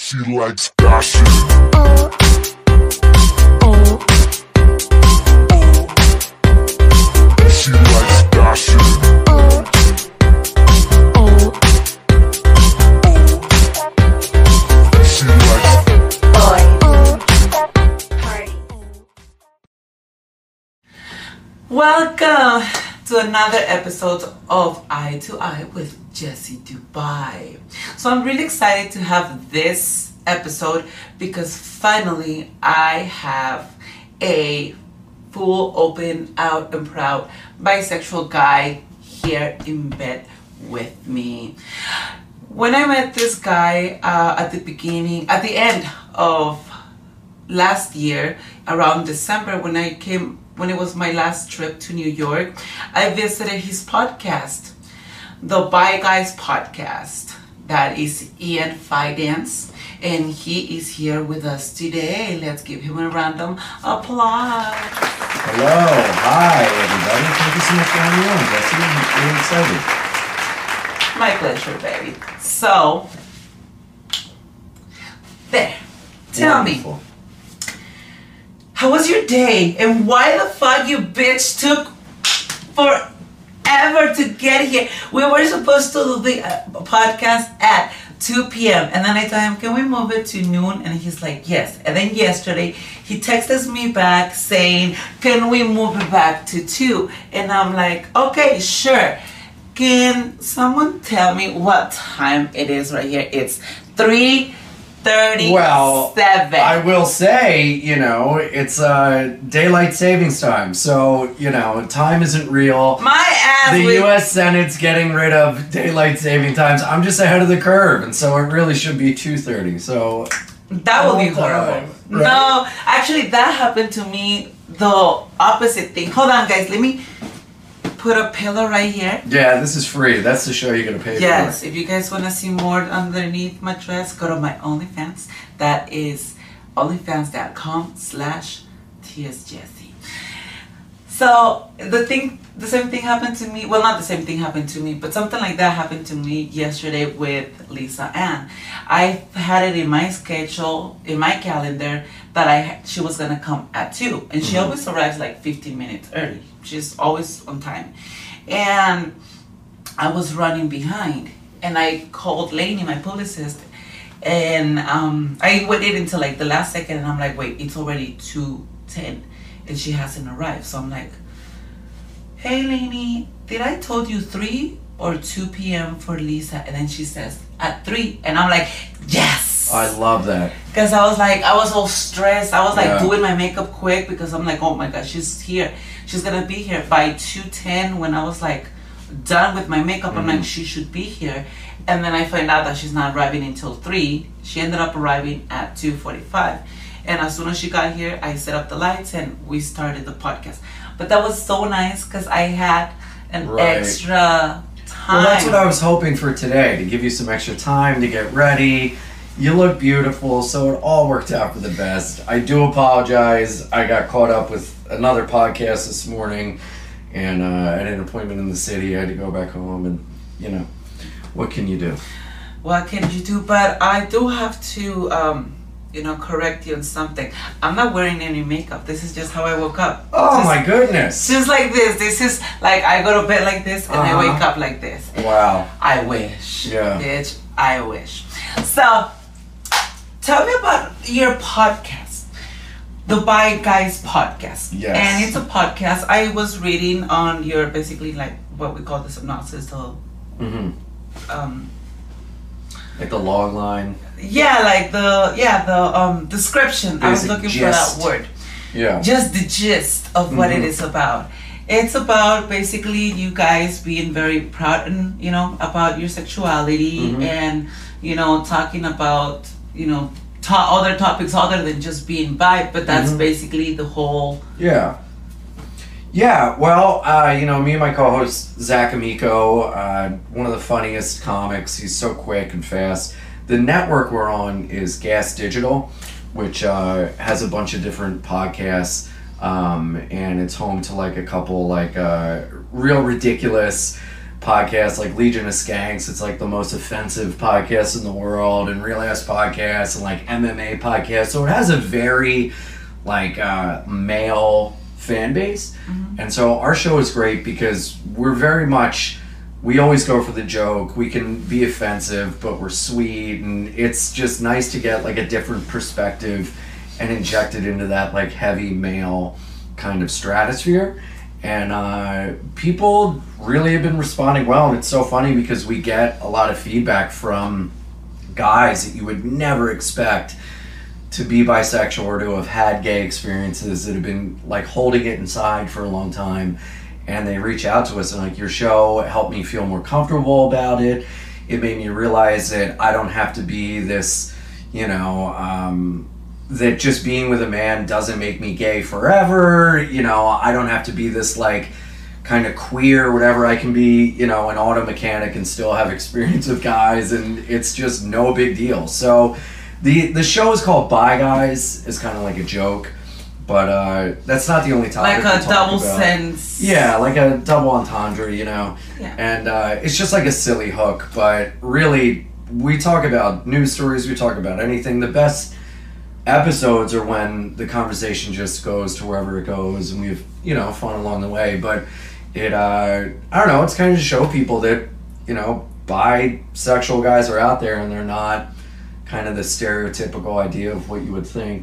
She likes gossip. She likes gossip. She likes Party. Welcome to another episode of Eye to Eye with Jessie Dubai. So I'm really excited to have this episode because finally I have a full, open, out and proud bisexual guy here in bed with me. When I met this guy at the end of last year, around December, when it was my last trip to New York, I visited his podcast, the Bi Guys podcast. That is Ian Fidance, and he is here with us today. Let's give him a random applause. Hello, hi everybody. Thank you so much for having me on, Jessie. I'm really excited. My pleasure, baby. So, there. Tell me. Wonderful. How was your day? And why the fuck you bitch took forever to get here? We were supposed to do the podcast at 2 p.m. And then I told him, can we move it to noon? And he's like, yes. And then yesterday, he texted me back saying, can we move it back to 2? And I'm like, okay, sure. Can someone tell me what time it is right here? It's 3:37. Well, I will say, it's daylight savings time. So, time isn't real. My ass. The U.S. Senate's getting rid of daylight saving times. I'm just ahead of the curve, and so it really should be 2:30. So That would be all time, horrible. right? No, actually, that happened to me. The opposite thing. Hold on, guys. Let me put a pillow right here. Yeah, this is free. That's the show you're gonna pay Yes, for. if you guys want to see more underneath my dress, go to my OnlyFans. That is onlyfans.com/tsjessie. So the same thing happened to me. Well, not the same thing happened to me, but something like that happened to me yesterday with Lisa Ann. I had it in my schedule, in my calendar, that she was gonna come at 2, and she always arrives like 15 minutes early. She's always on time, and I was running behind, and I called Lainey, my publicist, and I waited until like the last second, and I'm like, wait, it's already 2:10, and she hasn't arrived. So I'm like, hey Lainey, did I told you 3 or 2 p.m. for Lisa? And then she says at 3, and I'm like, yes. I love that. Because I was all stressed. I was like Yeah. doing my makeup quick because I'm like, oh my God, she's here. She's gonna be here by 2:10. When I was like done with my makeup, I'm like, she should be here. And then I find out that she's not arriving until 3. She ended up arriving at 2:45. And as soon as she got here, I set up the lights and we started the podcast. But that was so nice because I had an Right. extra time. Well, that's what I was hoping for today, to give you some extra time to get ready. You look beautiful, so it all worked out for the best. I do apologize. I got caught up with another podcast this morning, and I had an appointment in the city. I had to go back home, and, what can you do? What can you do? But I do have to, correct you on something. I'm not wearing any makeup. This is just how I woke up. Oh, my goodness. Just like this. This is like I go to bed like this and I wake up like this. Wow. I wish. Yeah. Bitch, I wish. So, tell me about your podcast. The Bi Guys podcast. Yes. And it's a podcast. I was reading on your, basically like what we call the synopsis, the Like the log line. the description. I was Basic looking gist. for that word. Yeah. Just the gist of what it is about. It's about basically you guys being very proud and about your sexuality and talking about other topics other than just being bi, but that's basically the whole. Yeah. Yeah, well, me and my co-host, Zach Amico, one of the funniest comics. He's so quick and fast. The network we're on is Gas Digital, which has a bunch of different podcasts, and it's home to like a couple like real ridiculous podcasts like Legion of Skanks. It's like the most offensive podcast in the world, and Real Ass Podcasts, and like MMA podcasts. So it has a very like male fan base. And so our show is great because we're very much, we always go for the joke. We can be offensive, but we're sweet, and it's just nice to get like a different perspective and inject it into that like heavy male kind of stratosphere. And people really have been responding well, and it's so funny because we get a lot of feedback from guys that you would never expect to be bisexual or to have had gay experiences, that have been like holding it inside for a long time, and they reach out to us and like, your show helped me feel more comfortable about it. It made me realize that I don't have to be this, you know, that just being with a man doesn't make me gay forever. You know, I don't have to be this like kind of queer, whatever. I can be, you know, an auto mechanic and still have experience with guys, and it's just no big deal. So the show is called Bi Guys. It's kind of like a joke, but that's not the only topic. Like a double sense. Yeah, like a double entendre, you know. Yeah. And it's just like a silly hook, but really, we talk about news stories, we talk about anything. The best episodes are when the conversation just goes to wherever it goes, and we have, you know, fun along the way. But it, I don't know, it's kind of to show people that, you know, bisexual guys are out there, and they're not kind of the stereotypical idea of what you would think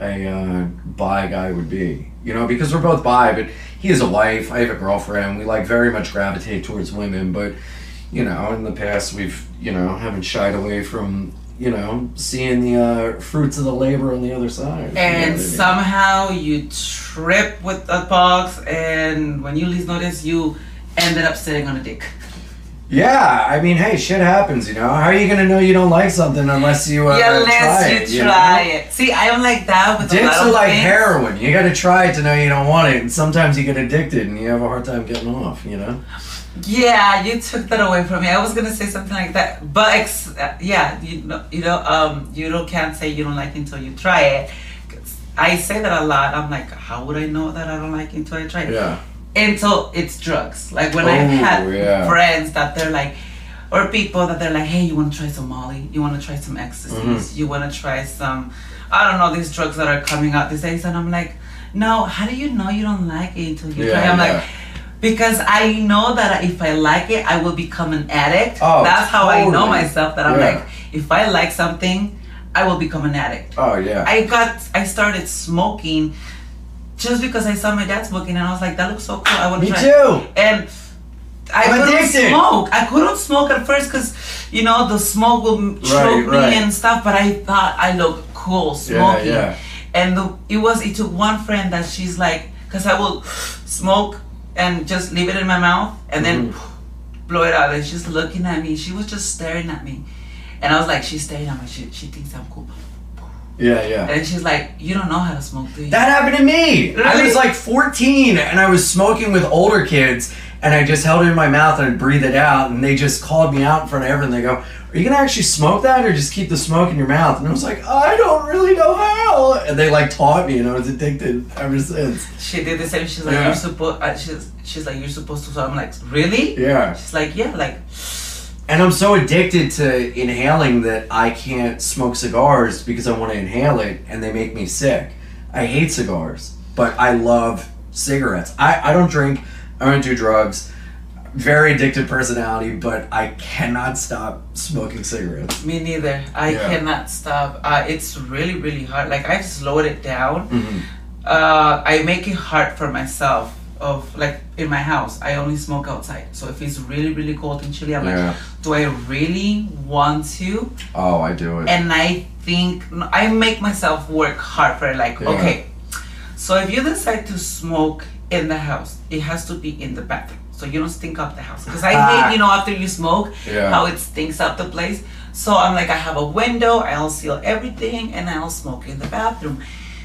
a bi guy would be. You know, because we're both bi, but he has a wife, I have a girlfriend, we like very much gravitate towards women, but, you know, in the past we've, you know, haven't shied away from, you know, seeing the fruits of the labor on the other side. And somehow you trip with the box, and when you least notice, you ended up sitting on a dick. Yeah, I mean, hey, shit happens, you know. How are you gonna know you don't like something unless you try it? You try it. See, I am like that with dicks a lot of are like things. heroin. You gotta try it to know you don't want it, and sometimes you get addicted and you have a hard time getting off, you know. Yeah, you took that away from me. I was gonna say something like that, but yeah, you can't say you don't like it until you try it. I say that a lot. I'm like, how would I know that I don't like it until I try it? Yeah. Until it's drugs. Like when I've had friends that they're like, or people that they're like, hey, you want to try some Molly? You want to try some ecstasies? You want to try some, I don't know, these drugs that are coming out these days? And I'm like, no, how do you know you don't like it until you try it? I'm like, because I know that if I like it, I will become an addict. Oh, that's how totally. I know myself, that I'm like, if I like something, I will become an addict. Oh, yeah. I started smoking just because I saw my dad smoking, and I was like, that looks so cool. I want to try. Me too. And I couldn't smoke. I couldn't smoke at first because, you know, the smoke will choke me and stuff, but I thought I looked cool smoking. Yeah. And it took one friend that she's like, because I will smoke and just leave it in my mouth and then blow it out. And she's looking at me. She was just staring at me. And I was like, she's staring at me. She thinks I'm cool. Yeah. And she's like, you don't know how to smoke, do you? That happened to me. Really? I was like 14 and I was smoking with older kids, and I just held it in my mouth and I'd breathe it out, and they just called me out in front of everyone. They go, are you gonna actually smoke that or just keep the smoke in your mouth? And I was like, I don't really know how. And they like taught me, and I was addicted ever since. She did the same. She's like, you're supposed. She's like, you're supposed to. So I'm like, really? Yeah. She's like, yeah, like. And I'm so addicted to inhaling that I can't smoke cigars because I want to inhale it, and they make me sick. I hate cigars, but I love cigarettes. I don't drink. I don't do drugs. Very addicted personality, but I cannot stop smoking cigarettes. Me neither. I cannot stop. It's really, really hard. Like, I've slowed it down. I make it hard for myself. Of like in my house, I only smoke outside. So if it's really, really cold and chilly, I'm like, do I really want to? Oh, I do it. And I think I make myself work hard for it. Like, okay, so if you decide to smoke in the house, it has to be in the bathroom, so you don't stink up the house. Because I hate, after you smoke, how it stinks up the place. So I'm like, I have a window, I'll seal everything, and I'll smoke in the bathroom.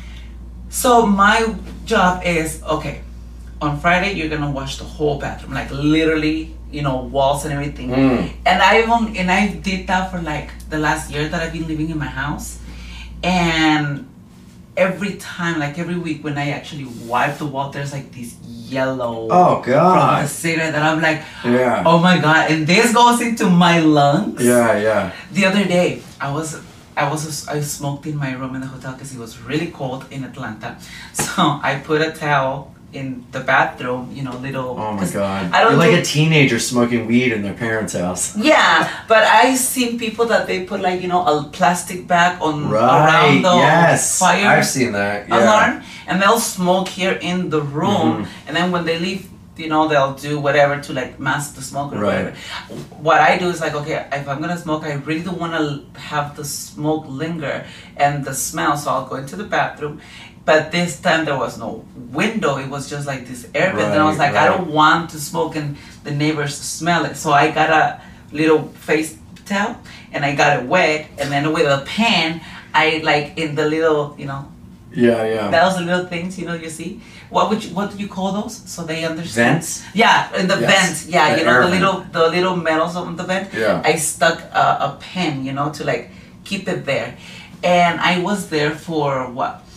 So my job is, okay, on Friday, you're gonna wash the whole bathroom, like literally, walls and everything. And I did that for like the last year that I've been living in my house, and every time, like every week when I actually wipe the wall, there's like this yellow Oh from the God. cigarette that I'm like, Yeah. oh my God. And this goes into my lungs. Yeah. The other day, I smoked in my room in the hotel because it was really cold in Atlanta. So I put a towel in the bathroom, little. Oh my 'cause God. I don't You're like do- a teenager smoking weed in their parents' house. Yeah, but I seen people that they put like a plastic bag on Right. around the Yes. fire I've seen that. Yeah. alarm, and they'll smoke here in the room, and then when they leave, they'll do whatever to like mask the smoke or Right. whatever. What I do is like, okay, if I'm gonna smoke, I really don't want to have the smoke linger and the smell, so I'll go into the bathroom. But this time there was no window; it was just like this air vent, and I was like, I Right. don't want to smoke and the neighbors smell it. So I got a little face towel and I got it wet, and then with a pen, I like in the little, Yeah. those little things, you see. What do you call those? So they understand. Vents? Yeah, in the Yes. vents. Yeah, The air the little metals on the vent. Yeah. I stuck a pen, to like keep it there, and I was there for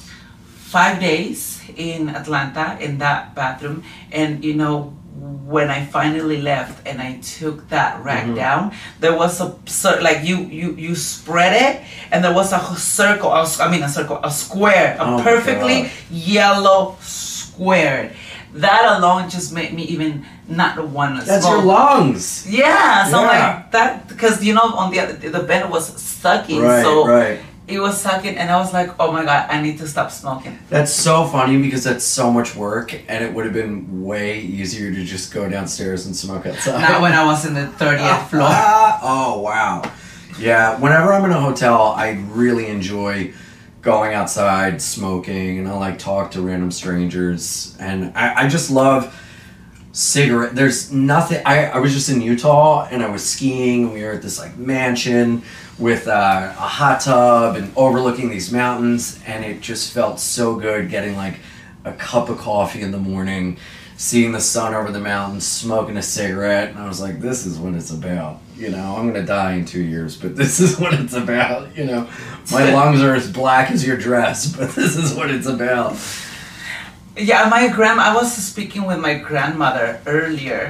5 days in Atlanta in that bathroom, and when I finally left and I took that rack down, there was like you spread it, and there was a circle. A square, Oh my perfectly God. yellow square. That alone just made me even not want to That's smoke. your lungs. Yeah, so Yeah. like that, because on the bed was sucking, Right. so Right. it was sucking, and I was like, oh my God, I need to stop smoking. That's so funny because that's so much work, and it would have been way easier to just go downstairs and smoke outside. Not when I was in the 30th floor. Oh wow. Yeah. Whenever I'm in a hotel, I really enjoy going outside, smoking, and I like talk to random strangers, and I just love cigarette. There's nothing. I was just in Utah and I was skiing, and we were at this like mansion with a hot tub and overlooking these mountains, and it just felt so good getting like a cup of coffee in the morning, seeing the sun over the mountains, smoking a cigarette, and I was like, this is what it's about. I'm gonna die in 2 years, but this is what it's about. My lungs are as black as your dress, but this is what it's about. Yeah, I was speaking with my grandmother earlier,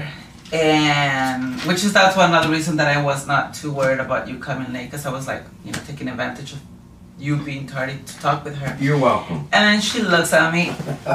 and that's another reason that I was not too worried about you coming late, because I was like, taking advantage of you being tardy to talk with her. You're welcome. And then she looks at me,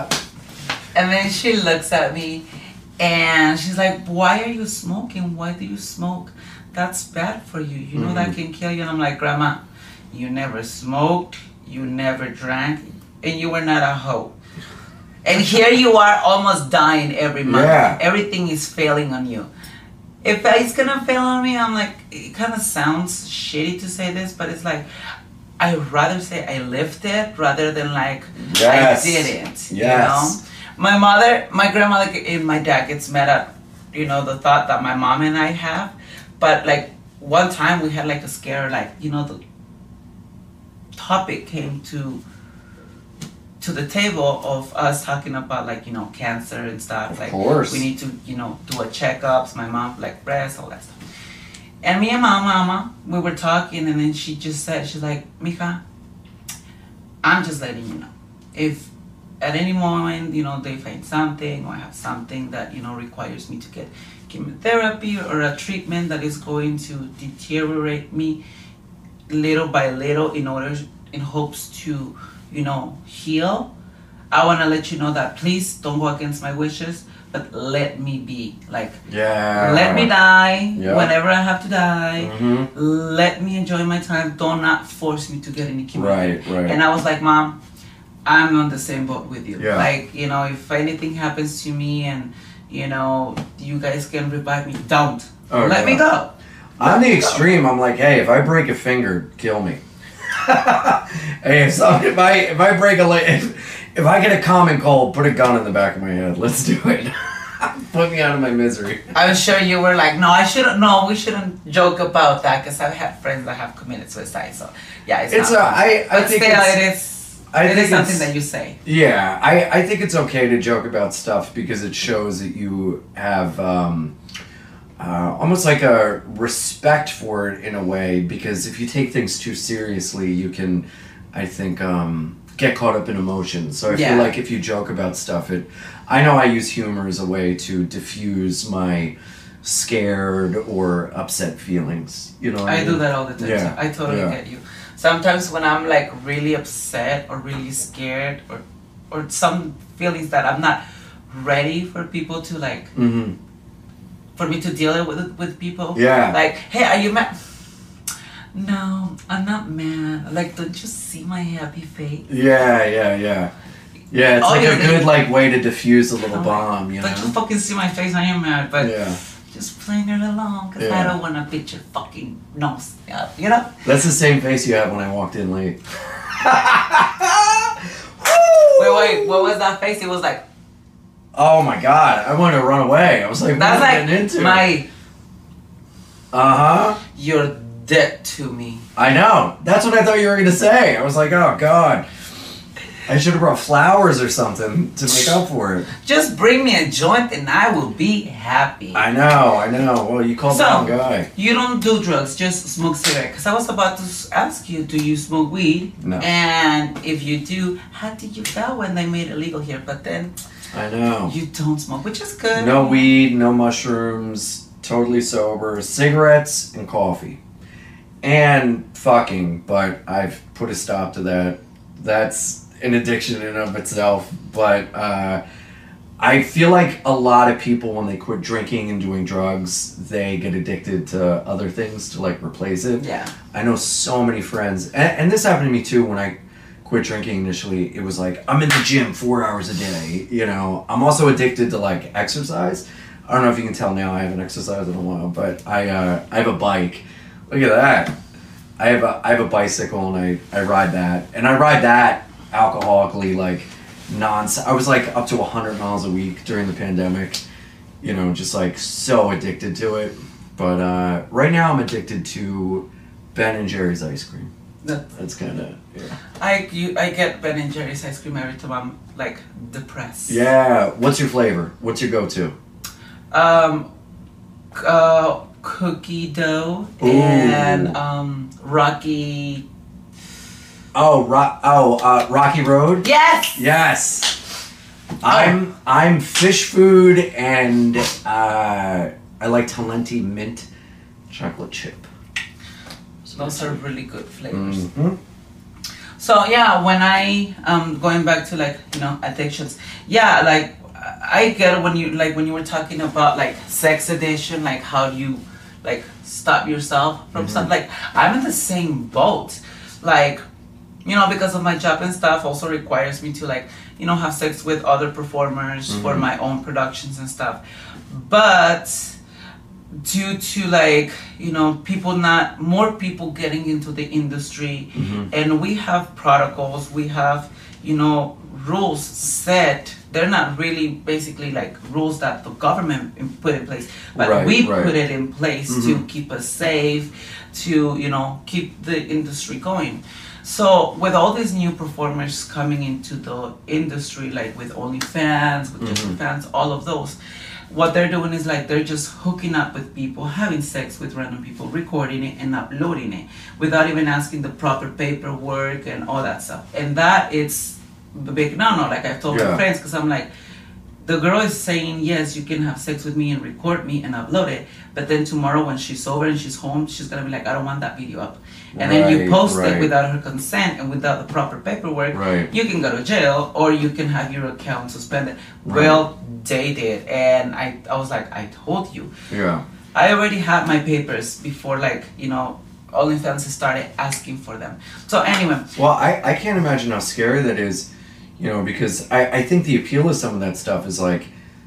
and she's like, why are you smoking? Why do you smoke? That's bad for you. You know that can kill you. And I'm like, Grandma, you never smoked, you never drank, and you were not a hoe. And here you are almost dying every month. Yeah. Everything is failing on you. If it's gonna fail on me, I'm like, it kind of sounds shitty to say this, but it's like, I'd rather say I lived it rather than like, Yes. I didn't. Yes. My grandmother and my dad gets mad at, the thought that my mom and I have. But like one time we had like a scare, like, the topic came to the table of us talking about like, cancer and stuff. Of Like course. we need to, do a checkups. My mom like breast, all that stuff. And me and my mama, we were talking, and then she just said, she's like, Mija, I'm just letting you know. If at any moment, they find something or I have something that, requires me to get chemotherapy or a treatment that is going to deteriorate me little by little in hopes to, heal, I want to let you know that please don't go against my wishes, but let me be. Like, Yeah. let me die Yeah. whenever I have to die. Mhm. Let me enjoy my time. Do not force me to get any chemotherapy. Right. And I was like, Mom, I'm on the same boat with you. Yeah. Like, if anything happens to me and, you guys can revive me, don't. Oh, Let me yeah. go. I'm the extreme. I'm like, hey, if I break a finger, kill me. Hey, if I break a leg, if I get a common cold, put a gun in the back of my head. Let's do it. Put me out of my misery. I'm sure you were like, we shouldn't joke about that, because I've had friends that have committed suicide. So yeah, it's not fun. I But think still, it's, it is something that you say. Yeah, I think it's okay to joke about stuff because it shows that you have almost like a respect for it in a way, because if you take things too seriously, you can, I think, get caught up in emotions. So I Yeah. feel like if you joke about stuff, I know I use humor as a way to diffuse my scared or upset feelings. You know what I do mean? that all the time. Yeah, So I totally yeah. get you. Sometimes when I'm like really upset or really scared or some feelings that I'm not ready for people to like Mm-hmm. for me to deal with people. Yeah. Like, hey, are you mad? No, I'm not mad. Like, don't you see my happy face? Yeah, yeah, yeah. Yeah, it's like a Obviously. good like way to diffuse a little I'm bomb, you Don't you know? fucking see my face? I am mad, but Yeah. just playing it along because I Yeah. don't want to beat your fucking nose. Yeah, you know? That's the same face you had when I walked in late. Wait, what was that face? It was like, Oh my god, I wanted to run away. I was like, what that's am I like getting into? my, Uh-huh. you're dead to me. I know. That's what I thought you were gonna say. I was like, oh god. I should have brought flowers or something to make up for it. Just bring me a joint and I will be happy. I know. Well, you called the wrong guy. You don't do drugs, just smoke cigarette. Because I was about to ask you, do you smoke weed? No. And if you do, how did you feel when they made it legal here? But then I know. you don't smoke, which is good. No weed, no mushrooms, totally sober, cigarettes and coffee. And fucking, but I've put a stop to that. That's an addiction in and of itself. But I feel like a lot of people, when they quit drinking and doing drugs, they get addicted to other things to like replace it. Yeah. I know so many friends, and this happened to me too when I quit drinking initially. It was like, I'm in the gym 4 hours a day, you know. I'm also addicted to like exercise. I don't know if you can tell now, I haven't exercised in a while, but I have a bike. Look at that. I have a bicycle and I ride that. And I ride that alcoholically, like I was like up to 100 miles a week during the pandemic, you know, just like so addicted to it. But right now I'm addicted to Ben and Jerry's ice cream. That's kind of, yeah. I get Ben and Jerry's ice cream every time I'm like depressed. Yeah. What's your flavor? What's your go-to? Cookie dough Ooh. and Rocky. Rocky Road? Yes. Yes. I'm fish food and I like Talenti mint chocolate chip. Those are really good flavors. Mm-hmm. So yeah, when I going back to like, you know, addictions, yeah, like I get it when you were talking about like sex addiction, like how do you like stop yourself from something. Like I'm in the same boat, like, you know, because of my job and stuff also requires me to like, you know, have sex with other performers for my own productions and stuff, but due to like, you know, more people getting into the industry, and we have protocols, we have, you know, rules set. They're not really basically like rules that the government put in place, but we put it in place to keep us safe, to, you know, keep the industry going. So with all these new performers coming into the industry, like with OnlyFans, with JustFans, all of those, what they're doing is like they're just hooking up with people, having sex with random people, recording it and uploading it without even asking the proper paperwork and all that stuff. And that it's a big no. Like I've told my friends, because I'm like, the girl is saying, yes, you can have sex with me and record me and upload it, but then tomorrow when she's sober and she's home, she's gonna be like, I don't want that video up. And then you post it without her consent and without the proper paperwork, you can go to jail or you can have your account suspended. Well, they did, and I was like, I told you. Yeah. I already had my papers before, like, you know, OnlyFans started asking for them. So anyway. Well, I can't imagine how scary that is, you know, because I think the appeal of some of that stuff is like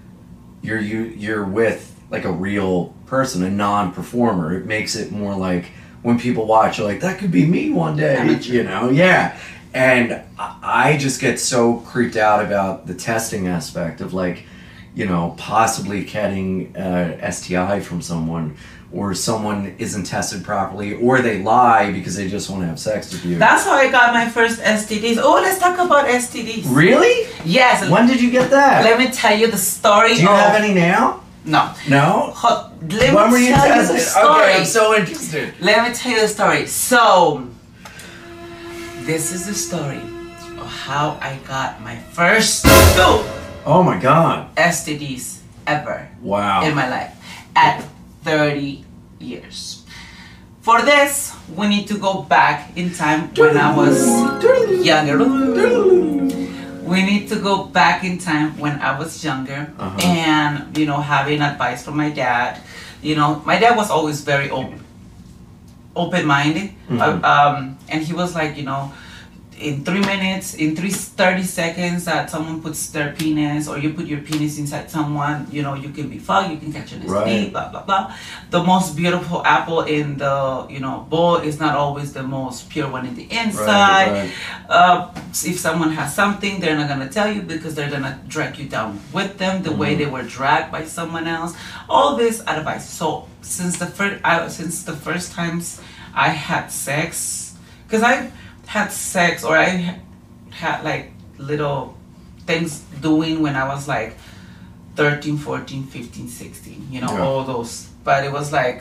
you're with like a real person, a non-performer. It makes it more like when people watch, you're like, that could be me one day, you know? Yeah. And I just get so creeped out about the testing aspect of like, you know, possibly getting STI from someone, or someone isn't tested properly, or they lie because they just want to have sex with you. That's how I got my first STDs. Oh, let's talk about STDs. Really? Yes. When did you get that? Let me tell you the story. Do you have any now? No. No? When were you tested? The story. Okay, I'm so interested. Let me tell you the story. So, this is the story of how I got my first 2 Oh my God. STDs ever Wow. in my life at 30 years. For this, we need to go back in time when I was younger. We need to go back in time when I was younger and, you know, having advice from my dad. You know, my dad was always very open-minded. And he was like, you know, in 3 minutes, in 30 seconds that someone puts their penis or you put your penis inside someone, you know, you can be fucked, you can catch an STD, Right. blah, blah, blah. The most beautiful apple in the, you know, bowl is not always the most pure one in the inside. Right. If someone has something, they're not going to tell you because they're going to drag you down with them the way they were dragged by someone else. All this advice. So since the first times I had sex, because I had sex or I had like little things doing when I was like 13, 14, 15, 16, you know, Yeah. all those. But it was like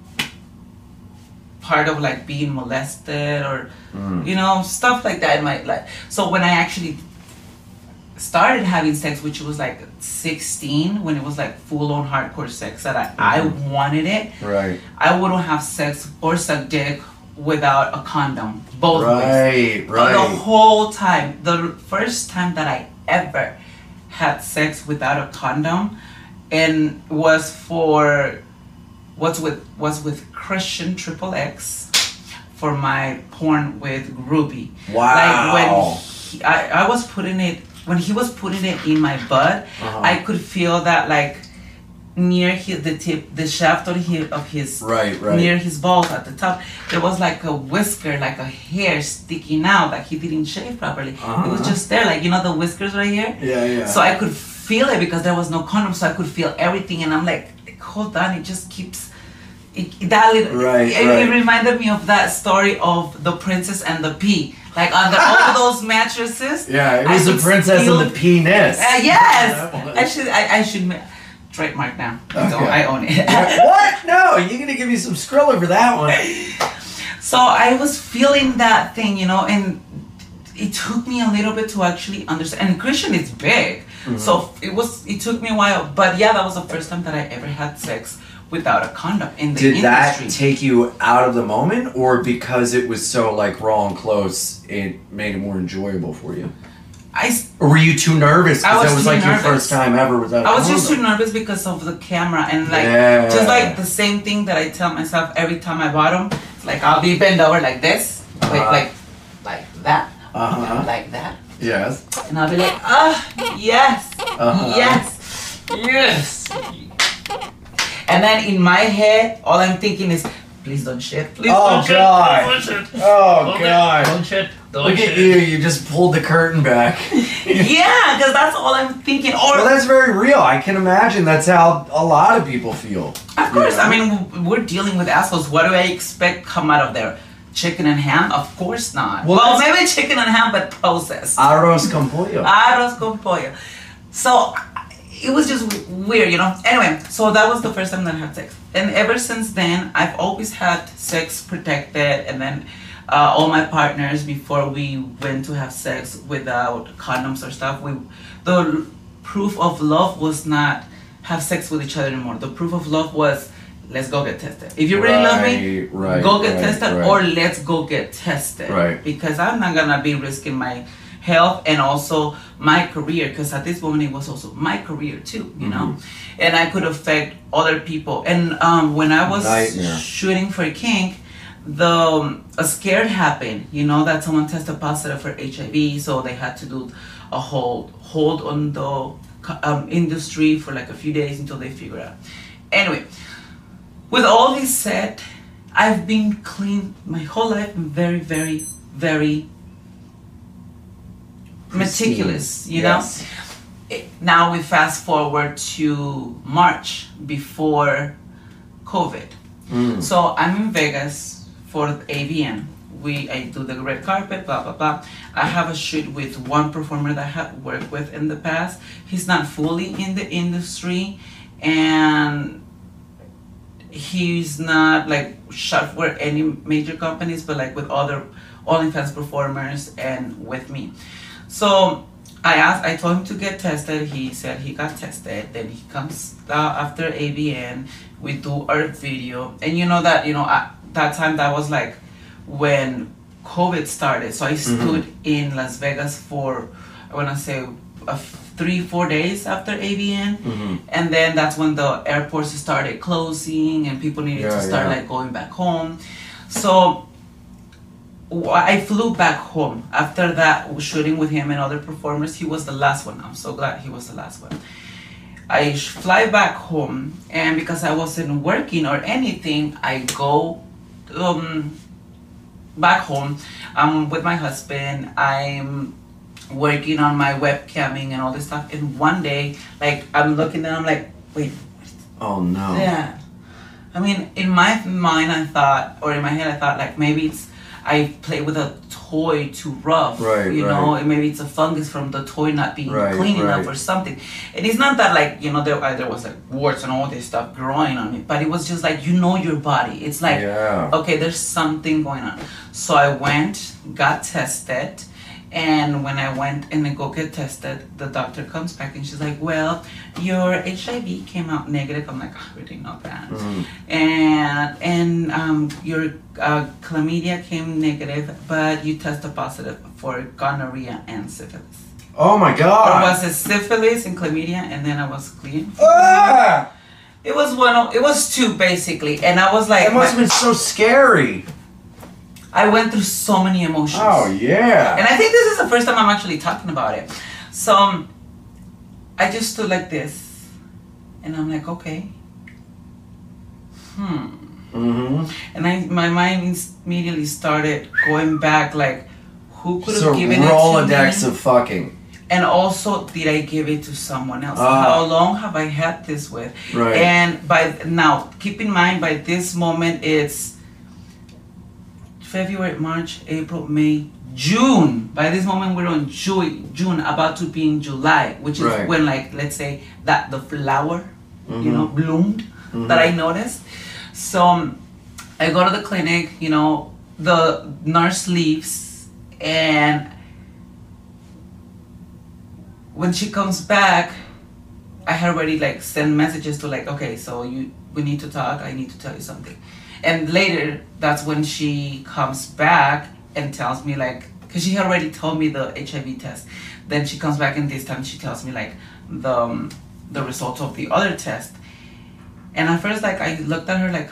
part of like being molested or, you know, stuff like that in my life. So when I actually started having sex, which was like 16, when it was like full-on hardcore sex that I wanted it, Right. I wouldn't have sex or suck dick without a condom, both ways. Right. The Right. whole time. The first time that I ever had sex without a condom, and was with Christian XXX for my porn with Ruby. Wow. Like when I was putting it, when he was putting it in my butt, I could feel that like near the shaft of his Right. near his balls at the top, there was like a whisker, like a hair sticking out that he didn't shave properly. It was just there, like, you know, the whiskers right here. Yeah. Yeah. So I could feel it because there was no condom, so I could feel everything, and I'm like, hold on, it just keeps. It reminded me of that story of the princess and the pea, like under all those mattresses. Yeah. It I was the could princess feel- and the penis. Yes, Yeah. I should trademark now. So Okay. I own it. What? No, you're gonna give me some Skrilla for that one. So I was feeling that thing, you know, and it took me a little bit to actually understand. And Christian is big, so it took me a while. But yeah, that was the first time that I ever had sex without a condom in the Did that industry. take you out of the moment, or because it was so like raw and close, it made it more enjoyable for you? Or were you too nervous? I Because was that was too like your nervous. first time ever without a I was just too condom. nervous because of the camera and like Yeah. just like the same thing that I tell myself every time I bottom. It's like I'll be bent over like this, like that, like that, Yes. and I'll be like, yes, yes. And then in my head, all I'm thinking is, please don't shit. Please Oh, don't shit. God. Don't shit. Oh God. Don't shit. Don't Look shit. at you! You just pulled the curtain back. Yeah, because that's all I'm thinking. Or Well, that's very real. I can imagine that's how a lot of people feel. of course, I mean, we're dealing with assholes. What do I expect come out of there? Chicken and ham? Of course not. Well, Well, that's- maybe chicken and ham, but processed. Arroz con pollo. Arroz con pollo. So it was just weird, you know. Anyway, so that was the first time that I had sex, and ever since then, I've always had sex protected, and then all my partners before we went to have sex without condoms or stuff, the proof of love was not have sex with each other anymore. The proof of love was, let's go get tested. If you really love me, go get tested, or let's go get tested. Right. Because I'm not gonna be risking my health and also my career, because at this moment it was also my career too, you know, and I could affect other people. And when I was Nightmare. shooting for Kink, a scare happened, you know, that someone tested positive for HIV, so they had to do a hold on the industry for like a few days until they figure out. Anyway, with all this said, I've been clean my whole life and very, very, very meticulous, you Yes. know. Now we fast forward to March before COVID. So I'm in Vegas for AVN. I do the red carpet, blah blah blah. I have a shoot with one performer that I have worked with in the past. He's not fully in the industry, and he's not like shot for any major companies, but like with other OnlyFans performers and with me. So I told him to get tested. He said he got tested. Then he comes after AVN. We do our video, and that time that was like when COVID started. So I stood in Las Vegas for, I want to say, 3-4 days after AVN, and then that's when the airports started closing and people needed to start like going back home. So I flew back home after that shooting with him and other performers. He was the last one. I'm so glad he was the last one. I fly back home, and because I wasn't working or anything, I go back home. I'm with my husband. I'm working on my webcamming and all this stuff. And one day, like, I'm looking and I'm like, wait. Oh no. Yeah. I mean, in my mind, I thought, or in my head, I thought, like, maybe it's I play with a toy too rough, and maybe it's a fungus from the toy not being clean enough or something. And it's not that, like, there was like warts and all this stuff growing on me, but it was just like, your body. It's like, okay, there's something going on. So I went, got tested, and when I went and I go get tested, the doctor comes back and she's like, well, your HIV came out negative. I'm like, I already know that. And your chlamydia came negative, but you tested positive for gonorrhea and syphilis. Oh my God. Or was it syphilis and chlamydia, and then I was clean? It was two basically, and I was like, it must have been so scary. I went through so many emotions. Oh, yeah. And I think this is the first time I'm actually talking about it. So I just stood like this, and I'm like, okay. And my mind immediately started going back, like, who could have given it to me? Rolodex of fucking. And also, did I give it to someone else? How long have I had this with? Right. And by now, keep in mind, by this moment, it's February, March, April, May, June. By this moment, we're on June, about to be in July, which is when, like, let's say that the flower, bloomed, that I noticed. So I go to the clinic, the nurse leaves, and when she comes back, I had already, like, sent messages to, like, okay, so we need to talk, I need to tell you something. And later, that's when she comes back and tells me, like, because she had already told me the HIV test. Then she comes back, and this time she tells me, like, the results of the other test. And at first, like, I looked at her like,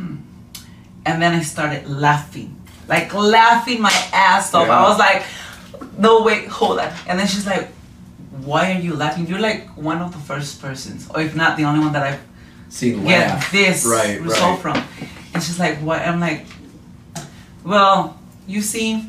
And then I started laughing my ass off. I was like, no, wait, hold on. And then she's like, why are you laughing? You're like one of the first persons, or if not the only one that I've seen get this result from. And she's like, what? I'm like, well, you see,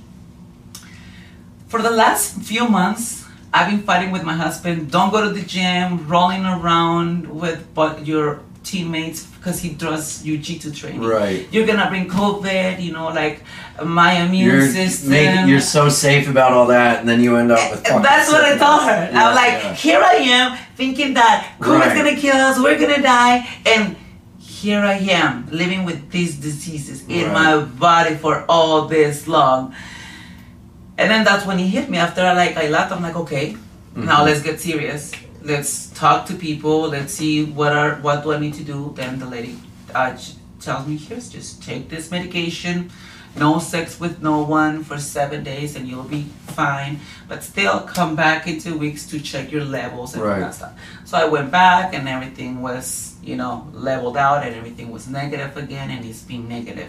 for the last few months, I've been fighting with my husband. Don't go to the gym, rolling around with your teammates because he does jiu-jitsu training. Right. You're gonna bring COVID, like my immune system. You're so safe about all that, and then you end up with. That's what I told her. Yeah, I'm like, here I am thinking that COVID's gonna kill us, we're gonna die, and here I am living with these diseases in my body for all this long. And then that's when he hit me. After I laughed, I'm like, okay, now let's get serious. Let's talk to people. Let's see what do I need to do. Then the lady tells me, here's just take this medication. No sex with no one for 7 days and you'll be fine. But still come back in 2 weeks to check your levels and all that stuff. So I went back and everything was, leveled out and everything was negative again, and it's been negative.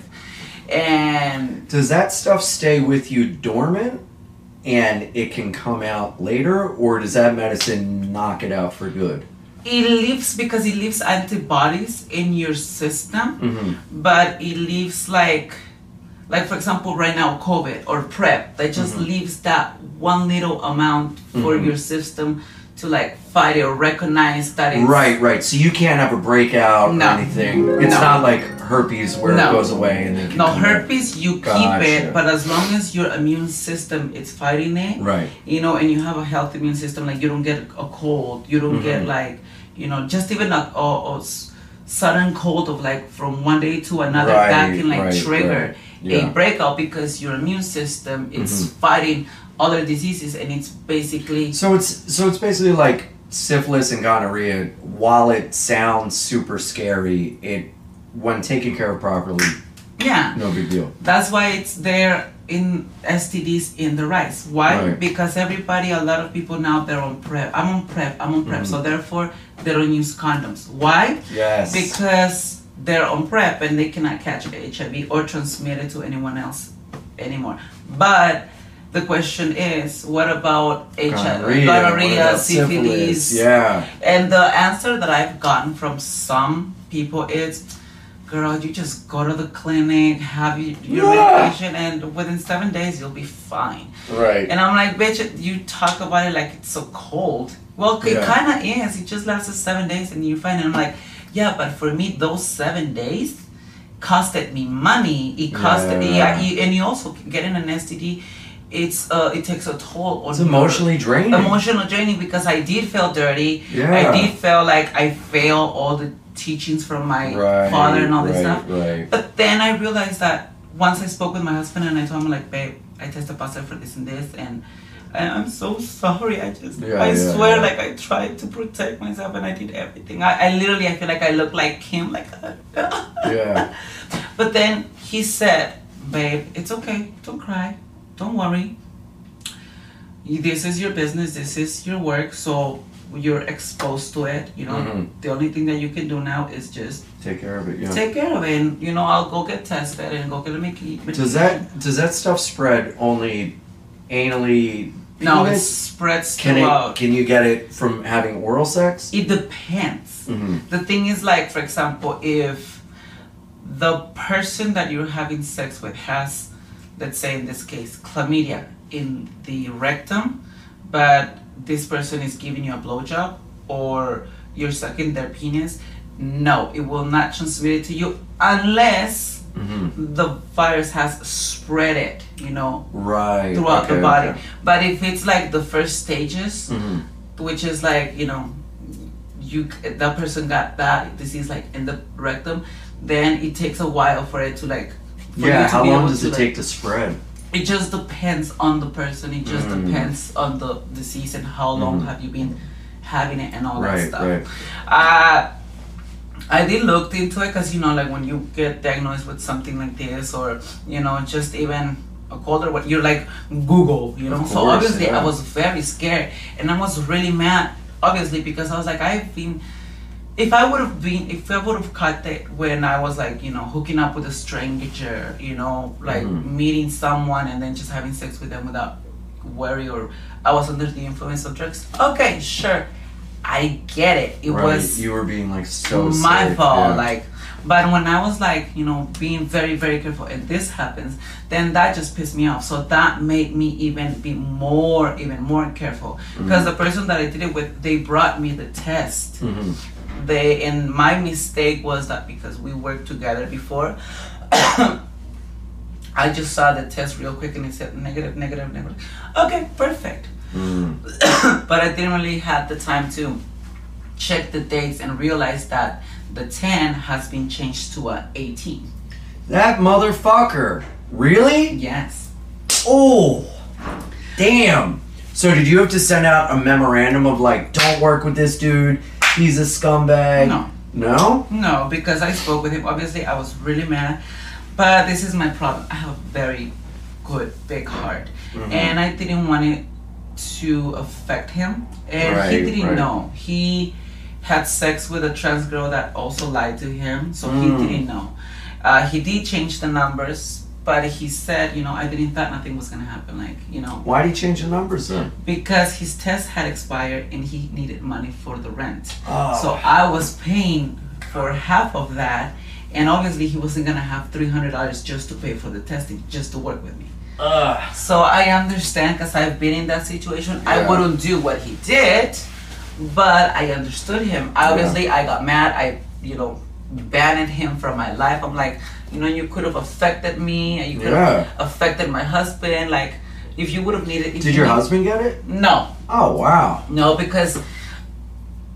And does that stuff stay with you dormant and it can come out later, or does that medicine knock it out for good? It leaves because it leaves antibodies in your system, but it leaves like for example right now COVID or PrEP, that just leaves that one little amount for your system to fight it or recognize that it's... Right. So you can't have a breakout or anything. It's not like herpes where it goes away and then herpes you keep it, but as long as your immune system is fighting it, and you have a healthy immune system, you don't get a cold, you don't get just even sudden cold of like from one day to another Right, that can like right, trigger right. Yeah. a breakout because your immune system it's fighting other diseases and it's basically So it's basically like syphilis and gonorrhea. While it sounds super scary, it when taken care of properly, yeah. no big deal. That's why it's there in STDs in the rice. Why? Right. Because everybody, a lot of people now they're on PrEP. I'm on PrEP. So therefore they don't use condoms. Why? Yes. Because they're on PrEP and they cannot catch HIV or transmit it to anyone else anymore. But the question is, what about HIV, what gonorrhea, about syphilis? Yeah. And the answer that I've gotten from some people is, girl, you just go to the clinic, have your medication, and within 7 days you'll be fine. Right. And I'm like, bitch, you talk about it like it's so cold. Well, it Yeah. kind of is. It just lasts 7 days and you're fine. And I'm like, yeah, but for me, those 7 days costed me money. It costed, and you also getting an STD. It takes a toll on It's emotionally draining. Emotional draining because I did feel dirty. Yeah. I did feel like I failed all the teachings from my father and all this stuff. Right. But then I realized that once I spoke with my husband and I told him like, babe, I tested positive for this and this, and I'm so sorry. I swear, like I tried to protect myself and I did everything. I literally, I feel like I look like him, like Yeah. But then he said, babe, it's okay. Don't cry. Don't worry. This is your business. This is your work. So you're exposed to it. You know, the only thing that you can do now is just take care of it. Yeah. take care of it. And, you know, I'll go get tested and go get a medication. Does that stuff spread only anally? No, it penis? spreads Can throughout. can you get it from having oral sex? It depends. The thing is, like, for example, if the person that you're having sex with has, let's say in this case, chlamydia in the rectum, but this person is giving you a blowjob or you're sucking their penis, no, it will not transmit it to you unless the virus has spread it, you know, Right. throughout the Okay, body. okay. But if it's like the first stages, which is like, you know, that person got that disease like in the rectum, then it takes a while for it to like. For you to How be long able does to, it like, take to spread? It just depends on the person. It just depends on the disease and how long have you been having it and all that stuff. Right. I did look into it because, you know, like when you get diagnosed with something like this or, you know, just even a cold or what, you're like Google, you know. Of So course, obviously yeah. I was very scared and I was really mad, obviously, because I was like, if I would have caught that when I was like, you know, hooking up with a stranger, you know, like meeting someone and then just having sex with them without worry, or I was under the influence of drugs, okay, sure, I get it. It was you were being like so my sick, fault, yeah. like. But when I was like, you know, being very, very careful and this happens, then that just pissed me off. So that made me even more careful. Because the person that I did it with, they brought me the test. And my mistake was that because we worked together before, I just saw the test real quick and it said negative. Okay, perfect. But I didn't really have the time to check the dates and realize that the 10 has been changed to a 18. That motherfucker. Really? Yes. Oh, damn. So did you have to send out a memorandum of like, don't work with this dude, he's a scumbag? No. No? No, because I spoke with him. Obviously, I was really mad. But this is my problem. I have a very good, big heart. And I didn't want it to affect him. And he didn't know. He had sex with a trans girl that also lied to him. So he didn't know. He did change the numbers. But he said, you know, I didn't thought nothing was going to happen. Like, you know. Why did he change the numbers then? Because his test had expired and he needed money for the rent. Oh. So I was paying for half of that. And obviously he wasn't going to have $300 just to pay for the testing, just to work with me. So I understand because I've been in that situation. Yeah. I wouldn't do what he did, but I understood him. Obviously, I got mad. I, you know, banned him from my life. I'm like, you know, you could have affected me. You could have affected my husband. Like, if you would have needed... Did your husband get it? No. Oh, wow. No, because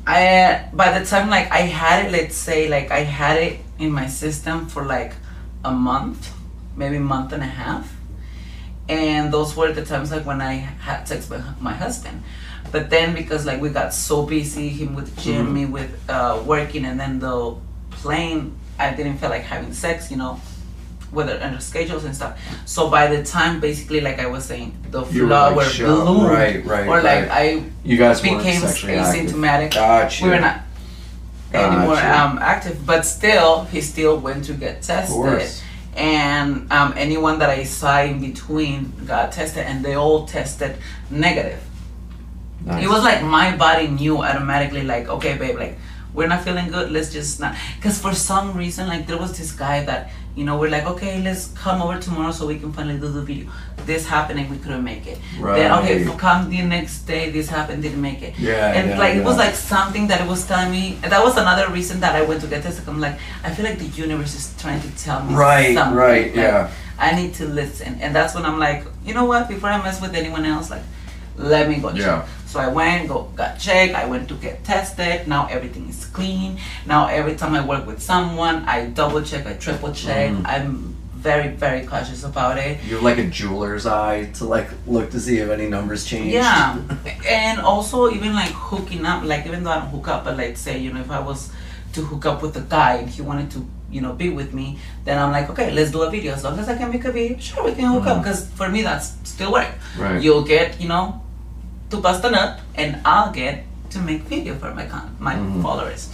by the time like I had it, let's say like I had it in my system for like a month, maybe a month and a half, and those were the times like when I had sex with my husband. But then because like we got so busy, him with the gym, me with working, and then the plane, I didn't feel like having sex, whether under schedules and stuff. So by the time basically like I was saying, the You were, flower like, shocked. bloomed, Right, or like right. I You guys weren't became sexually active. asymptomatic. Gotcha. We were not anymore Gotcha. active, but still he still went to get tested. Of course. And anyone that I saw in between got tested, and they all tested negative. Nice. It was like my body knew automatically, like, okay, babe, like, we're not feeling good, let's just not. Because for some reason, like, there was this guy that, we're like, okay, let's come over tomorrow so we can finally do the video. This happened and we couldn't make it. Right. Then, okay, come the next day, this happened, didn't make it. Yeah, And yeah, like, it was yeah. like something that it was telling me. That was another reason that I went to get tested. I'm like, I feel like the universe is trying to tell me Right, something. right, Like, yeah. I need to listen. And that's when I'm like, you know what, before I mess with anyone else, like, let me go check. Yeah. So I went, got checked, I went to get tested, now everything is clean. Now every time I work with someone, I double check, I triple check. I'm very, very cautious about it. You have like a jeweler's eye to like look to see if any numbers change. Yeah. And also even like hooking up, like even though I don't hook up, but like say, if I was to hook up with a guy and he wanted to, be with me, then I'm like, okay, let's do a video. As long as I can make a video, sure, we can hook up, because for me that's still work. Right. You'll get, to bust a nut, and I'll get to make video for my followers.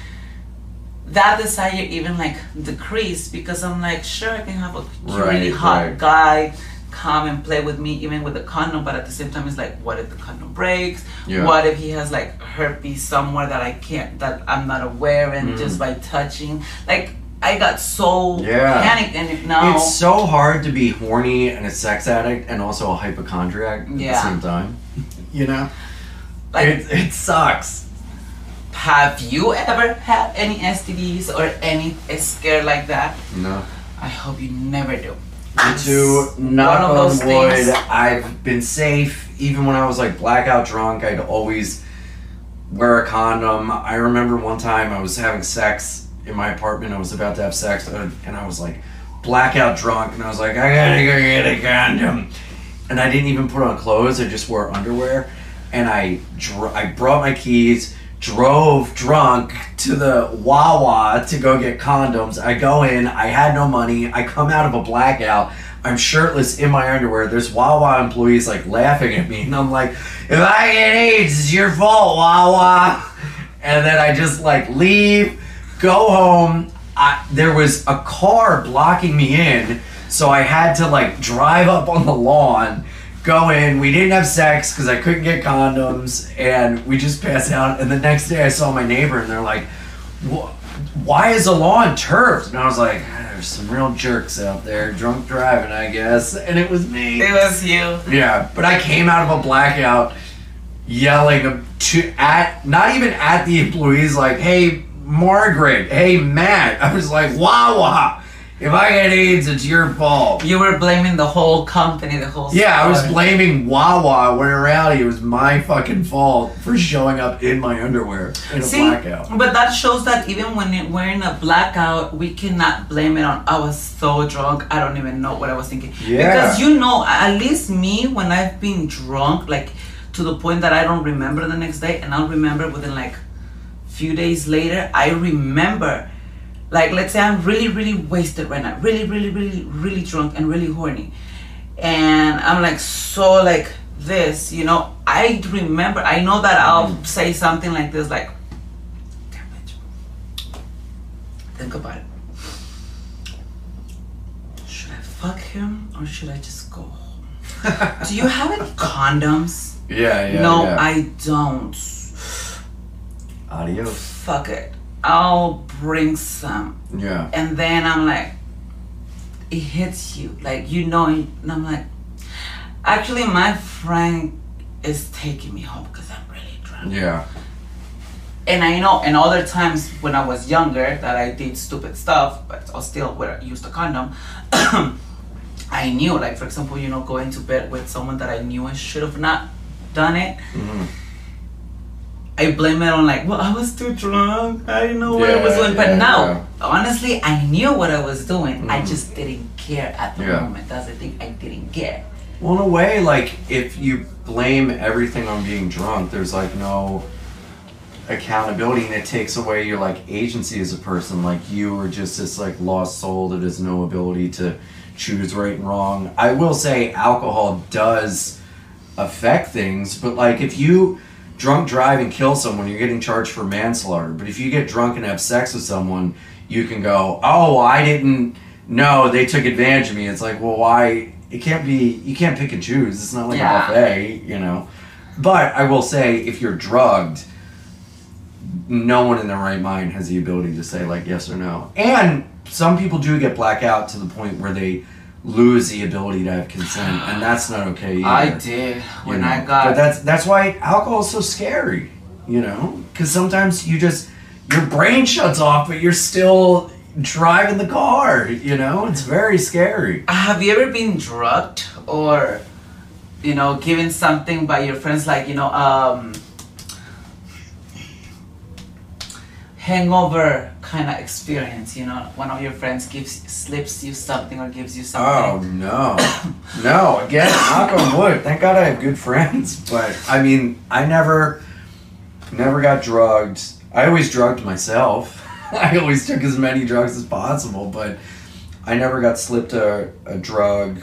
That desire even like decreased, because I'm like, sure, I can have a really hot guy come and play with me even with a condom, but at the same time it's like, what if the condom breaks? Yeah. What if he has like herpes somewhere that I'm not aware, and just by touching, like, I got so panicked, and now it's so hard to be horny and a sex addict and also a hypochondriac at the same time. like, it sucks. have you ever had any STDs or any scare like that? No. I hope you never do. Me too. Knock one of on those wood. things. I've been safe. Even when I was like blackout drunk, I'd always wear a condom. I remember one time I was having sex in my apartment. I was about to have sex, and I was like blackout drunk, and I was like, I gotta go get a condom. And I didn't even put on clothes. I just wore underwear. And I brought my keys, drove drunk to the Wawa to go get condoms. I go in, I had no money. I come out of a blackout. I'm shirtless in my underwear. There's Wawa employees like laughing at me. And I'm like, if I get AIDS, it's your fault, Wawa. And then I just like leave, go home. There was a car blocking me in. So I had to like drive up on the lawn, go in. We didn't have sex because I couldn't get condoms, and we just passed out. And the next day I saw my neighbor, and they're like, why is the lawn turfed? And I was like, there's some real jerks out there, drunk driving, I guess. And it was me. It was you. Yeah, but I came out of a blackout yelling not even at the employees, like, hey, Margaret, hey, Matt. I was like, Wawa, if I get AIDS, it's your fault. You were blaming the whole company, the whole Yeah, I was store. blaming Wawa, when in reality it was my fucking fault for showing up in my underwear in a blackout. But that shows that even when we're in a blackout, we cannot blame it on, I was so drunk, I don't even know what I was thinking. Yeah. Because at least me, when I've been drunk, like to the point that I don't remember the next day, and I'll remember within like few days later, I remember, like, let's say I'm really, really wasted right now, really, really, really, really drunk and really horny, and I'm like, so like this, I remember, I know that I'll say something like this, like, damn bitch, think about it, should I fuck him or should I just go home? Do you have any condoms? Yeah. No, yeah. I don't. Adios. Fuck it, I'll bring some. Yeah. And then I'm like, it hits you, like, and I'm like, actually my friend is taking me home because I'm really drunk. Yeah. And I know, and other times when I was younger that I did stupid stuff, but I still used a condom. I knew, like, for example, going to bed with someone that I knew I should have not done it. I blame it on like, well, I was too drunk. I didn't know what I was Yeah, doing. But yeah, now, yeah. honestly, I knew what I was doing. I Mhm. just didn't care at the Yeah. moment. That's the thing. I didn't care. Well, in a way, like, if you blame everything on being drunk, there's, like, no accountability, and it takes away your, like, agency as a person. Like, you are just this, like, lost soul that has no ability to choose right and wrong. I will say alcohol does affect things, but, like, if you drunk drive and kill someone, you're getting charged for manslaughter. But if you get drunk and have sex with someone, you can go, oh, I didn't know, they took advantage of me. It's like, well, why? It can't be, you can't pick and choose. It's not like Yeah. a buffet, you know. But I will say, if you're drugged, no one in their right mind has the ability to say, like, yes or no. And some people do get blackout to the point where they lose the ability to have consent, and that's not okay either. I did when You know? I got. But that's why alcohol is so scary, you know? Because sometimes you just, your brain shuts off, but you're still driving the car, you know? It's very scary. Have you ever been drugged or, you know, given something by your friends, like, you know, hangover kind of experience? You know, one of your friends slips you something or gives you Oh, something. no. No, again, knock on wood. Thank God I have good friends. But, I mean, I never got drugged. I always drugged myself. I always took as many drugs as possible, but I never got slipped a drug.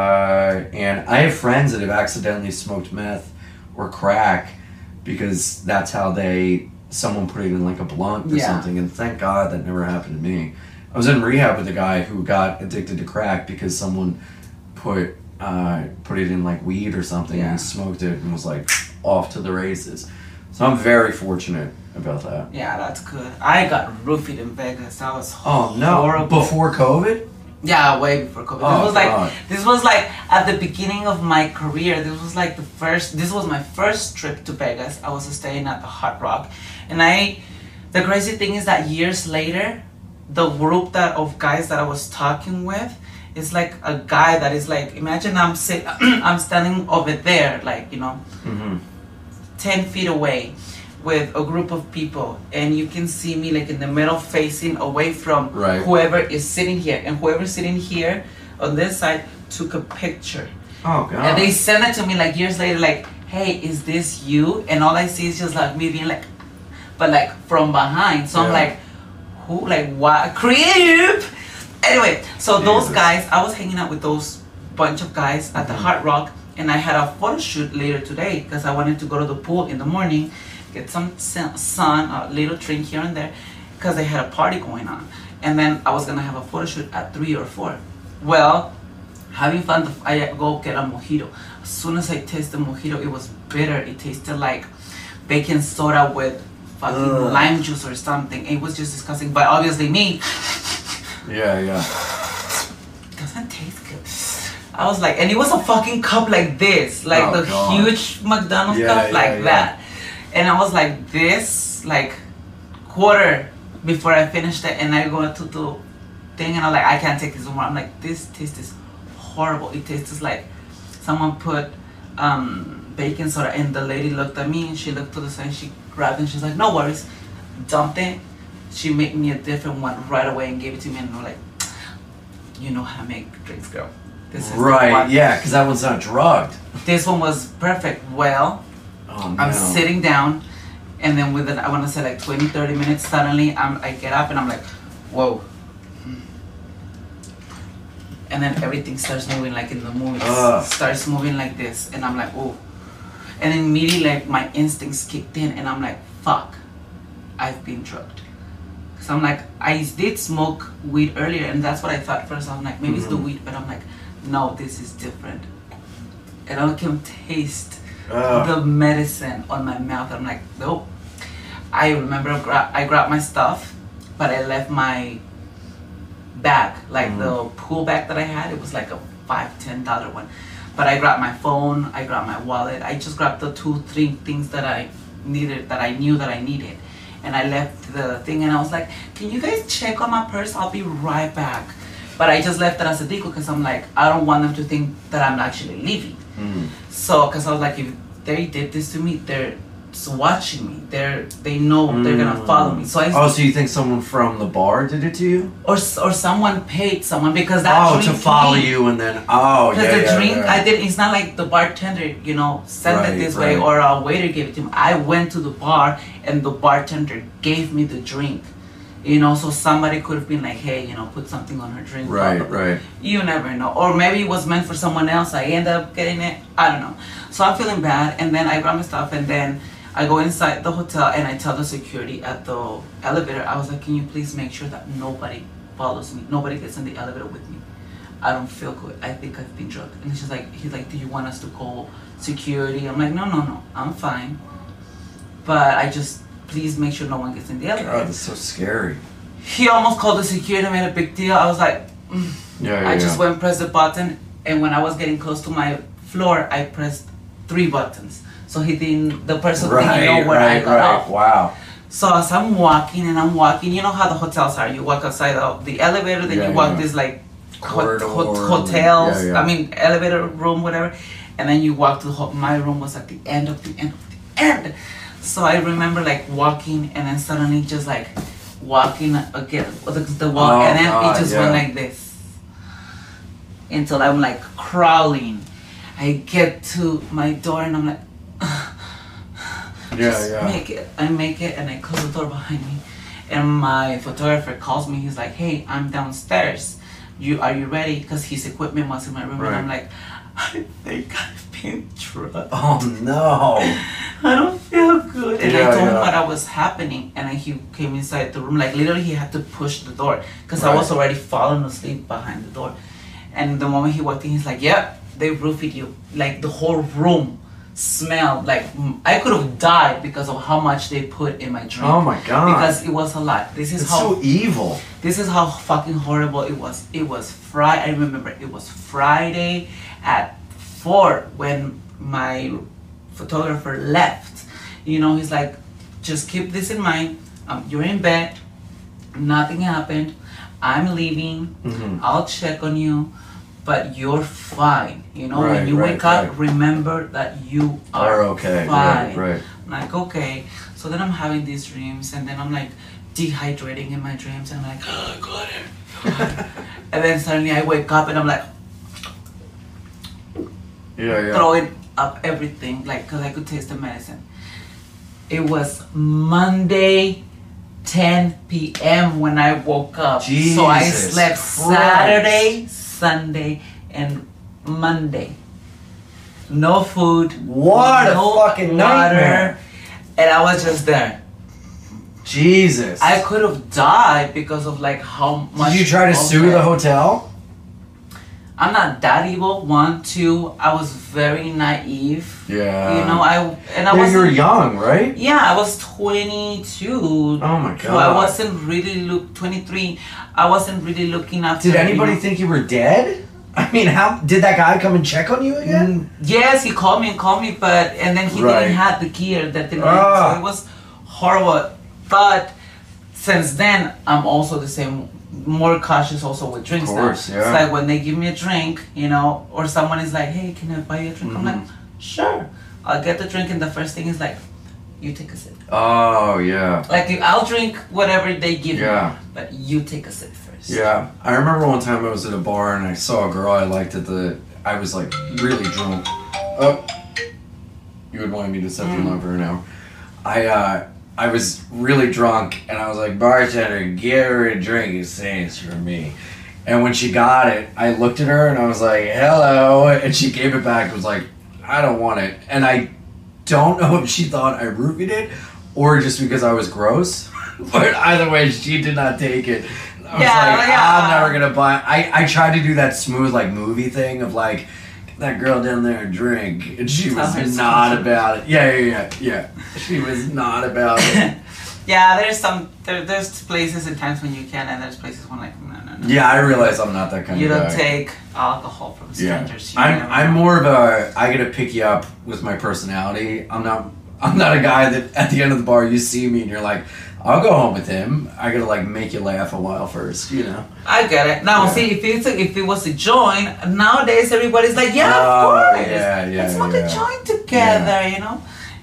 And I have friends that have accidentally smoked meth or crack because that's how someone put it in like a blunt or Yeah. something, and thank God that never happened to me. I was in rehab with a guy who got addicted to crack because someone put it in like weed or something, Yeah. and he smoked it and was like off to the races. So I'm very fortunate about that. Yeah, that's good. I got roofied in Vegas. That was Oh no! horrible. Before COVID? Yeah, way before COVID. Oh, God. This was like at the beginning of my career. This was my first trip to Vegas. I was staying at the Hard Rock, and the crazy thing is that years later, the group of guys that I was talking with is like a guy that is like, imagine I'm standing over there, like, you know, Mm-hmm. 10 feet away with a group of people, and you can see me like in the middle facing away from Right. whoever is sitting here, and whoever's sitting here on this side took a picture, Oh God! and they sent it to me like years later, like, hey, is this you? And all I see is just like me being like, but like from behind. So I'm Yeah. like, who, like, what? Creep. Anyway, so those Jesus. guys, I was hanging out with those bunch of guys at the Hard Rock, and I had a photo shoot later today because I wanted to go to the pool in the morning, get some sun, a little drink here and there, because they had a party going on. And then I was gonna have a photo shoot at 3 or 4. Well, having fun, I go get a mojito. As soon as I tasted the mojito, it was bitter. It tasted like baking soda with fucking Ugh. lime juice or something. It was just disgusting. But obviously me, Yeah. doesn't taste good. I was like, and it was a fucking cup like this, like Oh, the God. huge McDonald's Yeah, cup, like yeah. that. And I was like this, like quarter before I finished it, and I go to the thing, and I'm like, I can't take this anymore. I'm like, this tastes horrible. It tastes like someone put baking soda, and the lady looked at me, and she looked to the side, she grabbed it, and she's like, no worries, dumped it. She made me a different one right away and gave it to me, and I'm like, you know how to make drinks, girl. This is the Right. one. Yeah, because that one's not drugged. This one was perfect. Well, Oh no. I'm sitting down, and then within, I want to say like 20, 30 minutes, suddenly I get up and I'm like, whoa. And then everything starts moving like in the movies. Ugh. Starts moving like this, and I'm like, oh. And then immediately like my instincts kicked in, and I'm like, fuck, I've been drugged. So I'm like, I did smoke weed earlier, and that's what I thought first. I'm like, maybe it's the weed, but I'm like, no, this is different. And I can taste Ugh. the medicine on my mouth. I'm like, nope. I remember I grabbed my stuff, but I left my bag, like the pool bag that I had. It was like a $5-10 one. But I grabbed my phone, I grabbed my wallet. I just grabbed the 2-3 things that I needed, that I knew that I needed. And I left the thing, and I was like, can you guys check on my purse? I'll be right back. But I just left it as a decoy because I'm like, I don't want them to think that I'm actually leaving. So, because I was like, if they did this to me, they're watching me. They know they're gonna follow me. So so you think someone from the bar did it to you? or someone paid someone because that drink to follow came. you and then Because the drink I did, it's not like the bartender, sent it this way or a waiter gave it to me. I went to the bar and the bartender gave me the drink. So somebody could have been like, hey, put something on her drink. Right. You never know. Or maybe it was meant for someone else. I end up getting it. I don't know. So I'm feeling bad. And then I grab my stuff and then I go inside the hotel and I tell the security at the elevator, I was like, can you please make sure that nobody follows me? Nobody gets in the elevator with me. I don't feel good. I think I've been drugged. And he's like, do you want us to call security? I'm like, no. I'm fine. But please make sure no one gets in the elevator. God, that's so scary. He almost called the security and made a big deal. I was like, I just went and pressed the button. And when I was getting close to my floor, I pressed 3 buttons. So the person didn't know where I got off. Wow. So as I'm walking, you know how the hotels are. You walk outside of the elevator, then you walk this like hotels, elevator room, whatever. And then you walk to my room was at the end of the end. So I remember like walking and then suddenly just like walking again the wall and then it just went like this until I'm like crawling. I get to my door and I'm like make it. I make it and I close the door behind me and my photographer calls me. He's like, hey, I'm downstairs. Are you ready? Because his equipment was in my room and I'm like, I think I've been drugged. Oh no. I don't feel good. And I told him what was happening. And then he came inside the room. Like literally he had to push the door. Because I was already falling asleep behind the door. And the moment he walked in, he's like, yep, they roofied you. Like the whole room smelled like I could have died because of how much they put in my drink. Oh my God. Because it was a lot. It's so evil. This is how fucking horrible it was. It was Friday. I remember it was Friday at 4 when my photographer left. He's like, just keep this in mind. You're in bed. Nothing happened. I'm leaving. I'll check on you. But you're fine. When you wake up, remember that you are okay. fine. Right. I'm like, okay. So then I'm having these dreams and then I'm like dehydrating in my dreams. And I'm like, oh, I got it. And then suddenly I wake up and I'm like, throwing up everything, like, because I could taste the medicine. It was Monday, 10 p.m. when I woke up. Jesus so I slept Christ. Saturday, Sunday, and Monday. No food. What no a fucking nightmare. water, and I was just there. Jesus. I could have died because of like how much. Did you try to sue the hotel? I'm not that evil. 1, 2. I was very naive. Yeah. You were young, right? Yeah, I was 22. Oh my God. So I wasn't really 23. I wasn't really looking after. Did anybody think you were dead? I mean, how did that guy come and check on you again? Yes, he called me, but and then he didn't have the gear that they needed. So it was horrible. But since then, I'm also the same. More cautious also with drinks now. Yeah. It's like when they give me a drink, or someone is like, hey, can I buy you a drink? I'm like, sure. I'll get the drink and the first thing is like, you take a sip. Oh, yeah. Like, I'll drink whatever they give me, but you take a sip first. Yeah. I remember one time I was at a bar and I saw a girl I liked I was like really drunk. Oh, you would want me to set you up for an hour. I was really drunk and I was like, bartender, get her a drink. It's saying it's for me. And when she got it, I looked at her and I was like, hello. And she gave it back and was like, I don't want it. And I don't know if she thought I roofied it or just because I was gross. But either way, she did not take it. I was I'm never going to buy it. I tried to do that smooth like movie thing of like, that girl down there a drink, and she was not about it. Yeah. She was not about it. Yeah, there's places and times when you can, and there's places when like no. Yeah, I realize I'm not that kind of guy. You don't guy. take alcohol from strangers. Yeah. I'm more of a I gotta pick you up with my personality. I'm not a guy that at the end of the bar you see me and you're like, I'll go home with him. I gotta like make you laugh a while first, I get it. Now, see, if it was a joint, nowadays everybody's like, of course. Let's smoke a joint together,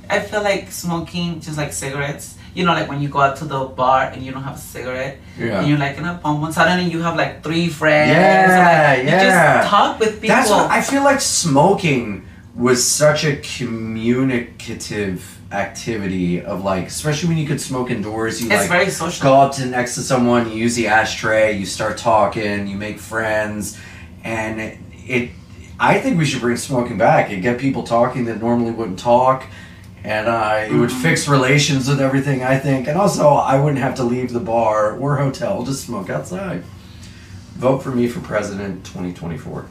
I feel like smoking, just like cigarettes, you know, like when you go out to the bar and you don't have a cigarette, Yeah. and you're like in a pump, suddenly you have like 3 friends. Yeah, and, like, yeah. You just talk with people. That's what I feel like. Smoking was such a communicative activity of like, especially when you could smoke indoors. You It's like very social. go up to next to someone, you use the ashtray, you start talking, you make friends, and it. I think we should bring smoking back and get people talking that normally wouldn't talk. And it would fix relations with everything, I think. And also, I wouldn't have to leave the bar or hotel to smoke outside. Vote for me for president 2024.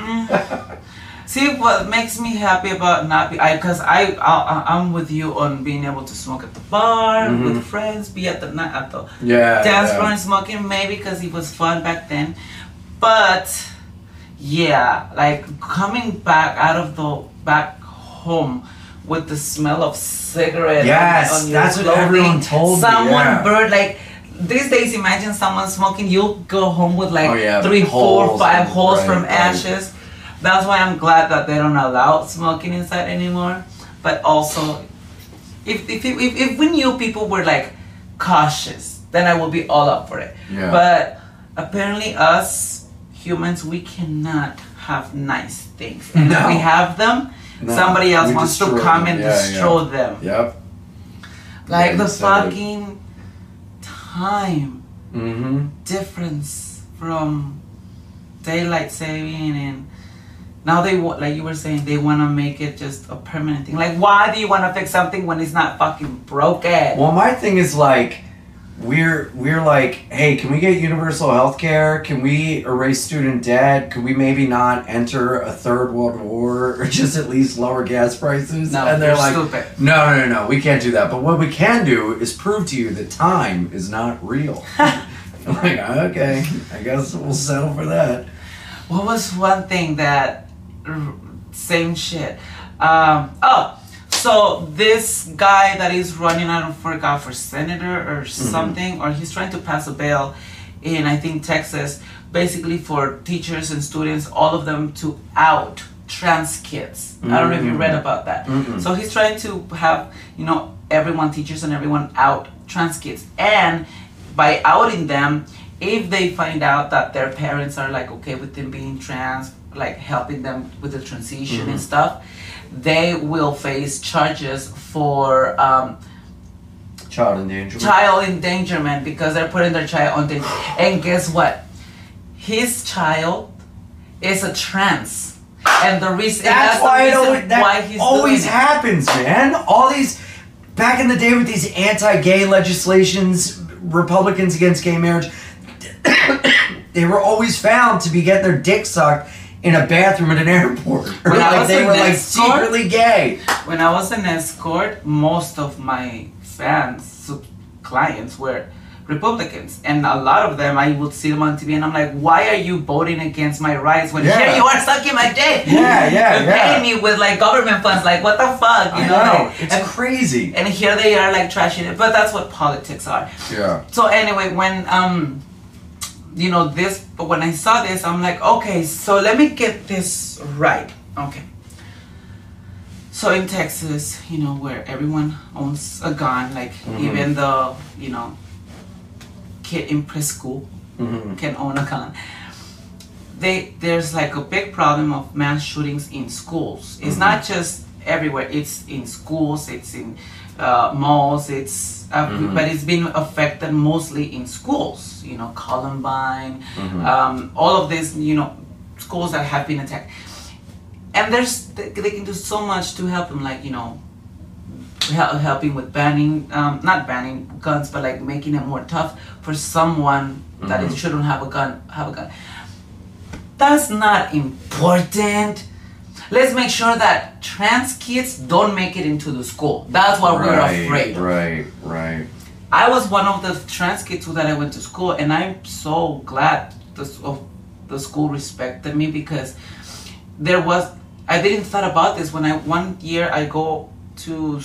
See, what makes me happy about not be, I'm with you on being able to smoke at the bar with friends, be at the dance floor and smoking, maybe because it was fun back then. But yeah, like coming back out of the back home with the smell of cigarette. Yes, on your that's what clothing. everyone told me. Someone Yeah. burned, like these days. Imagine someone smoking. You'll go home with like Oh, yeah, 3, 4, holes 5 and- holes right, from right. ashes. That's why I'm glad that they don't allow smoking inside anymore. But also, if we knew people were like cautious, then I would be all up for it. Yeah. But apparently, us humans, we cannot have nice things, and if No. we have them, No, somebody else we wants to destroy come them. and Yeah, destroy yeah. them. Yep. Like Yeah, the you said it. fucking time Mm-hmm. difference from daylight saving and now they want, like you were saying, they want to make it just a permanent thing. Like, why do you want to fix something when it's not fucking broken? Well, my thing is like, we're like, hey, can we get universal health care? Can we erase student debt? Could we maybe not enter a third world war or just at least lower gas prices? No, and they're you're like, stupid. no, we can't do that. But what we can do is prove to you that time is not real. I'm like, okay, I guess we'll settle for that. What was one thing that same shit? So this guy that is running, I don't forgot, for senator or something, or he's trying to pass a bill in, I think, Texas, basically for teachers and students, all of them to out trans kids. I don't know if you read about that. So he's trying to have, everyone, teachers and everyone, out trans kids. And by outing them, if they find out that their parents are like okay with them being trans, like helping them with the transition and stuff, they will face charges for Child endangerment. child endangerment because they're putting their child on danger. And guess what? His child is a trans, and the reason That's why he's always doing it. happens, man. All these back in the day with these anti-gay legislations, Republicans against gay marriage, they were always found to be getting their dick sucked in a bathroom at an airport. Or When I like was they an were like escort- secretly gay. When I was an escort, most of my clients were Republicans, and a lot of them I would see them on TV, and I'm like, "Why are you voting against my rights when Yeah. here you are sucking my dick? Yeah. Paying me with like government funds? Like what the fuck? You I know? know. Like, It's crazy. and here they are like trashing it, but that's what politics are. Yeah. So anyway, when but when I saw this, I'm like, okay, so let me get this right. Okay. So in Texas, where everyone owns a gun, like even the, kid in preschool can own a gun. There's like a big problem of mass shootings in schools. It's not just everywhere. It's in schools. It's in malls. It's but it's been affected mostly in schools. Columbine, all of these, schools that have been attacked. And they can do so much to help them, like helping with banning, not banning guns, but like making it more tough for someone that it shouldn't have a gun. That's not important. Let's make sure that trans kids don't make it into the school. That's what we're afraid of. Right. I was one of the trans kids that I went to school, and I'm so glad the school respected me because I didn't thought about this when one year I go to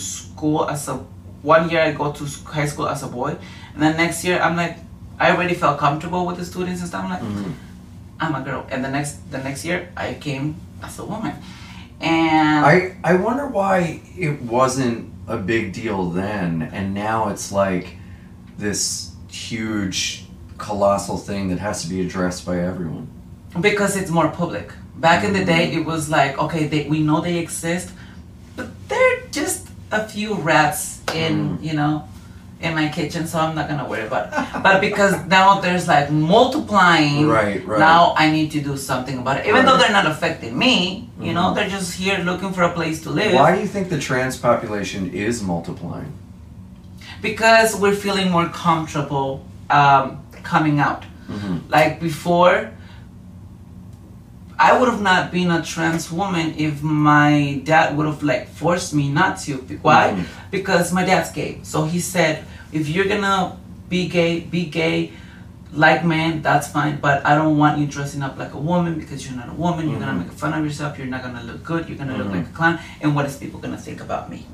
high school as a boy, and then next year I'm like, I already felt comfortable with the students and stuff. I'm like, I'm a girl, and the next year I came as a woman, And I wonder why it wasn't a big deal then, and now it's like this huge, colossal thing that has to be addressed by everyone. because it's more public. Back in the day, it was like, okay, we know they exist, but they're just a few rats in, in my kitchen, so I'm not gonna worry about it. But because now there's like multiplying, Right. now I need to do something about it. Even though Right. they're not affecting me, they're just here looking for a place to live. Why do you think the trans population is multiplying? Because we're feeling more comfortable coming out. Like before, I would have not been a trans woman if my dad would have like forced me not to. Why? Because my dad's gay. So he said, if you're gonna be gay like men, that's fine. But I don't want you dressing up like a woman because you're not a woman. You're gonna make fun of yourself. You're not gonna look good. You're gonna look like a clown. And what is people gonna think about me?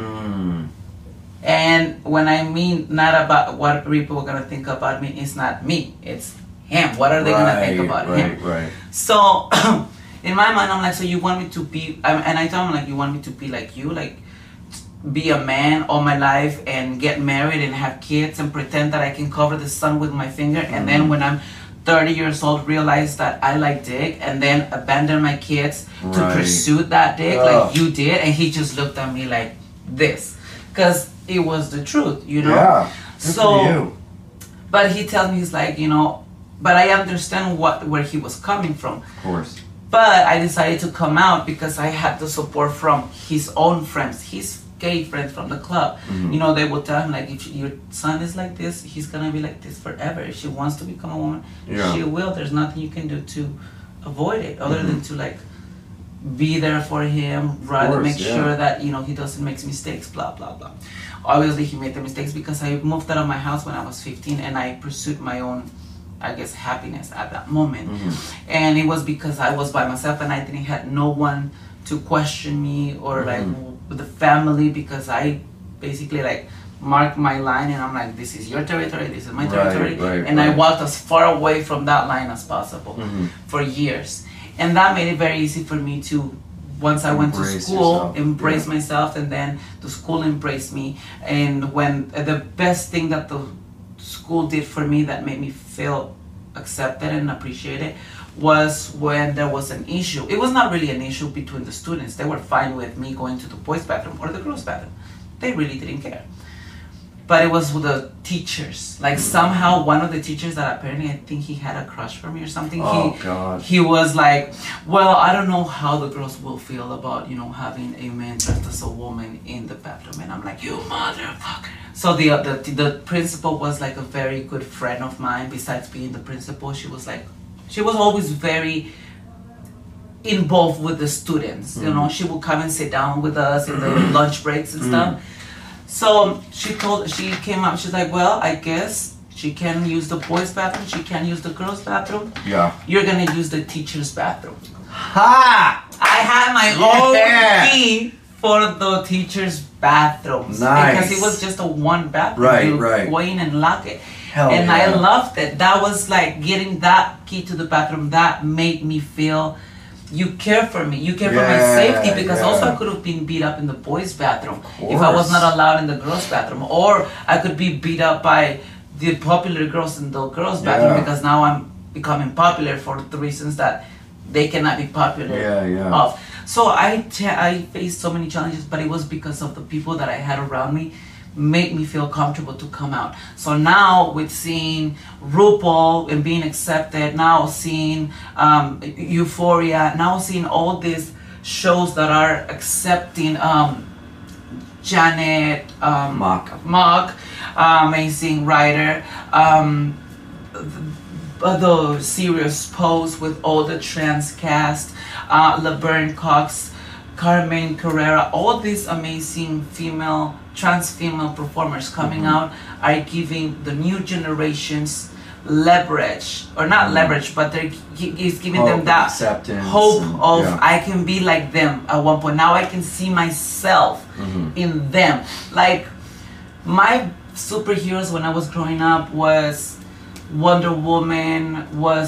And when I mean not about what people are gonna think about me, it's not me. It's him. What are they gonna think about him? Right. So in my mind, I'm like, so you want me to be? And I tell him like, you want me to be like you, like be a man all my life and get married and have kids and pretend that I can cover the sun with my finger, and then when I'm 30 years old, realize that I like dick, and then abandon my kids to pursue that dick like you did. And he just looked at me like this, because it was the truth, Yeah. Good for you. But he tells me, he's like, but I understand where he was coming from. Of course. But I decided to come out because I had the support from his own friends, his gay friends from the club. They would tell him like, if your son is like this, he's gonna be like this forever. If she wants to become a woman, she will. There's nothing you can do to avoid it other than to like be there for him, rather make sure that he doesn't make mistakes, blah blah blah. Obviously he made the mistakes because I moved out of my house when I was 15 and I pursued my own, I guess, happiness at that moment. And it was because I was by myself and I didn't have no one to question me or like with the family, because I basically like marked my line and I'm like, this is your territory, this is my territory. And I walked as far away from that line as possible for years. And that made it very easy for me to, once I went to school, embrace myself, and then the school embraced me. And when the best thing that the school did for me that made me feel accepted and appreciated was when there was an issue. It was not really an issue between the students. They were fine with me going to the boys' bathroom or the girls' bathroom. They really didn't care. But it was with the teachers. Like somehow one of the teachers that apparently I think he had a crush for me or something. He was like, well, I don't know how the girls will feel about, having a man dressed as a woman in the bathroom. And I'm like, you motherfucker. So the principal was like a very good friend of mine. Besides being the principal, she was always very involved with the students. She would come and sit down with us in the lunch breaks and stuff. So she came up, she's like, well, I guess she can use the boys' bathroom, she can use the girls' bathroom. Yeah. You're gonna use the teacher's bathroom. Ha! I had my own key for the teacher's bathrooms. Nice. Because it was just a one bathroom. Right. Go in and lock it. And I loved it. That was like getting that key to the bathroom. That made me feel you care for me. You care for my safety, because also I could have been beat up in the boys' bathroom if I was not allowed in the girls' bathroom. Or I could be beat up by the popular girls in the girls' bathroom because now I'm becoming popular for the reasons that they cannot be popular of. So I faced so many challenges, but it was because of the people that I had around me made me feel comfortable to come out. So now with seeing RuPaul and being accepted, now seeing Euphoria, now seeing all these shows that are accepting Janet Mock, amazing writer, the Serious Pose with all the trans cast, Laverne Cox, Carmen Carrera, all these amazing trans female performers coming out are giving the new generations leverage, or not leverage, but it's giving them that hope of I can be like them at one point. Now I can see myself in them. Like my superheroes when I was growing up was Wonder Woman, was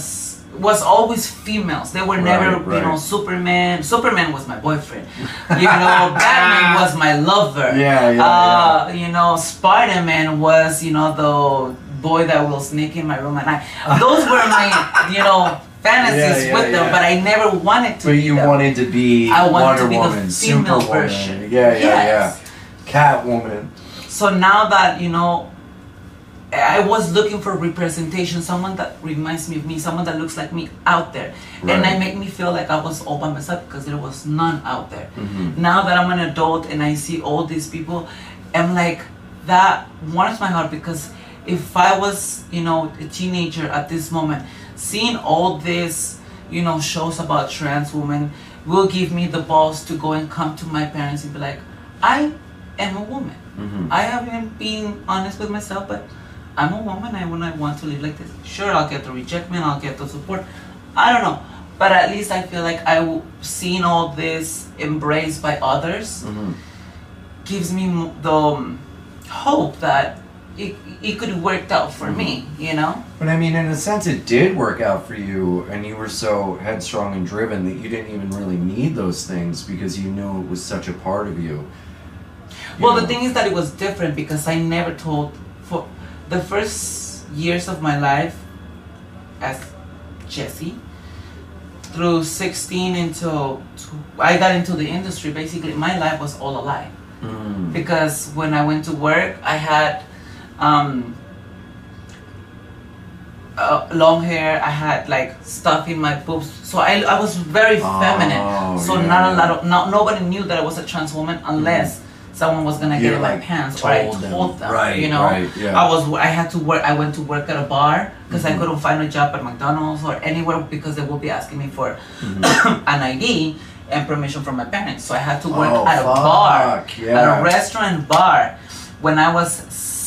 was always females. They were never, Right. you know, Superman. Superman was my boyfriend. You know, Batman was my lover. Yeah. You know, Spider-Man was, you know, the boy that will sneak in my room at night. Those were my, you know, fantasies with them, but I never wanted to. But you them. wanted to be I wanted Wonder to be Woman, the female Superwoman. version. Yeah. Yes. Catwoman. So now that, you know, I was looking for representation, someone that reminds me of me, someone that looks like me out there. And Right. I make me feel like I was all by myself because there was none out there. Mm-hmm. Now that I'm an adult and I see all these people, I'm like, that warms my heart, because if I was, you know, a teenager at this moment, seeing all this, you know, shows about trans women will give me the balls to go and come to my parents and be like, I am a woman. Mm-hmm. I haven't been honest with myself, but I'm a woman. I want to live like this. Sure, I'll get the rejection, I'll get the support. I don't know, but at least I feel like seeing all this embraced by others Mm-hmm. gives me the hope that it could work out for me. You know. But I mean, in a sense, it did work out for you, and you were so headstrong and driven that you didn't even really need those things because you knew it was such a part of you. Well, the thing is that it was different because I never told. For the first years of my life as Jessie, through 16 until I got into the industry, basically my life was all a lie. Mm. Because when I went to work, I had long hair, I had like stuff in my boobs, so I was very feminine. So nobody knew that I was a trans woman unless someone was gonna get in my pants, or I told them. Right, you know, right, yeah. I had to work. I went to work at a bar because I couldn't find a job at McDonald's or anywhere because they will be asking me for an ID and permission from my parents. So I had to work at a bar, at a restaurant bar. When I was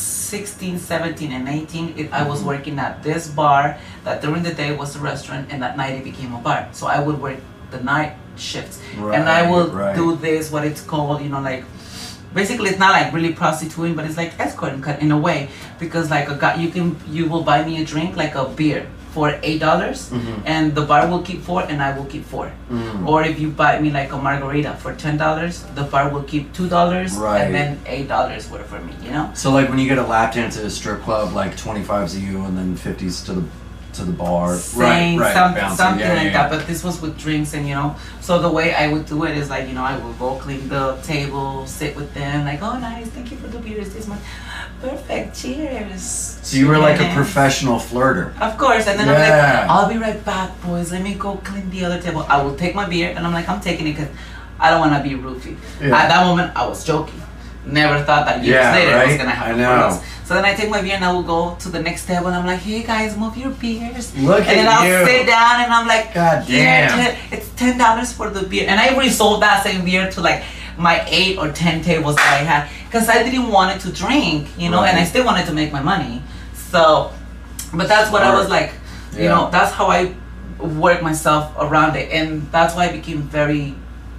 16, 17, and 18, I was working at this bar that during the day was a restaurant, and at night it became a bar. So I would work the night shifts, and I will do this, what it's called, you know, like, basically it's not like really prostituting, but it's like escorting in a way, because like a guy, you will buy me a drink, like a beer, for $8, and the bar will keep 4 and I will keep 4. Or if you buy me like a margarita for $10, the bar will keep $2, and then $8 worth for me, you know. So like when you get a lap dance at a strip club, like 25's to you and then 50's to the bar. Something Yeah, like that. But this was with drinks, and you know, so the way I would do it is like, you know, I would go clean the table, sit with them, like, oh nice, thank you for the beers this month. Perfect, cheers. So you were like a professional flirter. Of course, and then I'm like, I'll be right back, boys. Let me go clean the other table. I will take my beer, and I'm like, I'm taking it because I don't want to be roofie. At that moment, I was joking. Never thought that years later I was gonna have girls. So then I take my beer and I will go to the next table, and I'm like, hey guys, move your beers. Look and then I'll sit down and I'm like, God damn. It's $10 for the beer. And I resold that same beer to like my 8 or 10 tables that I had, because I didn't want it to drink, you know, and I still wanted to make my money. So, but that's what I was like, you know, that's how I work myself around it, and that's why it became very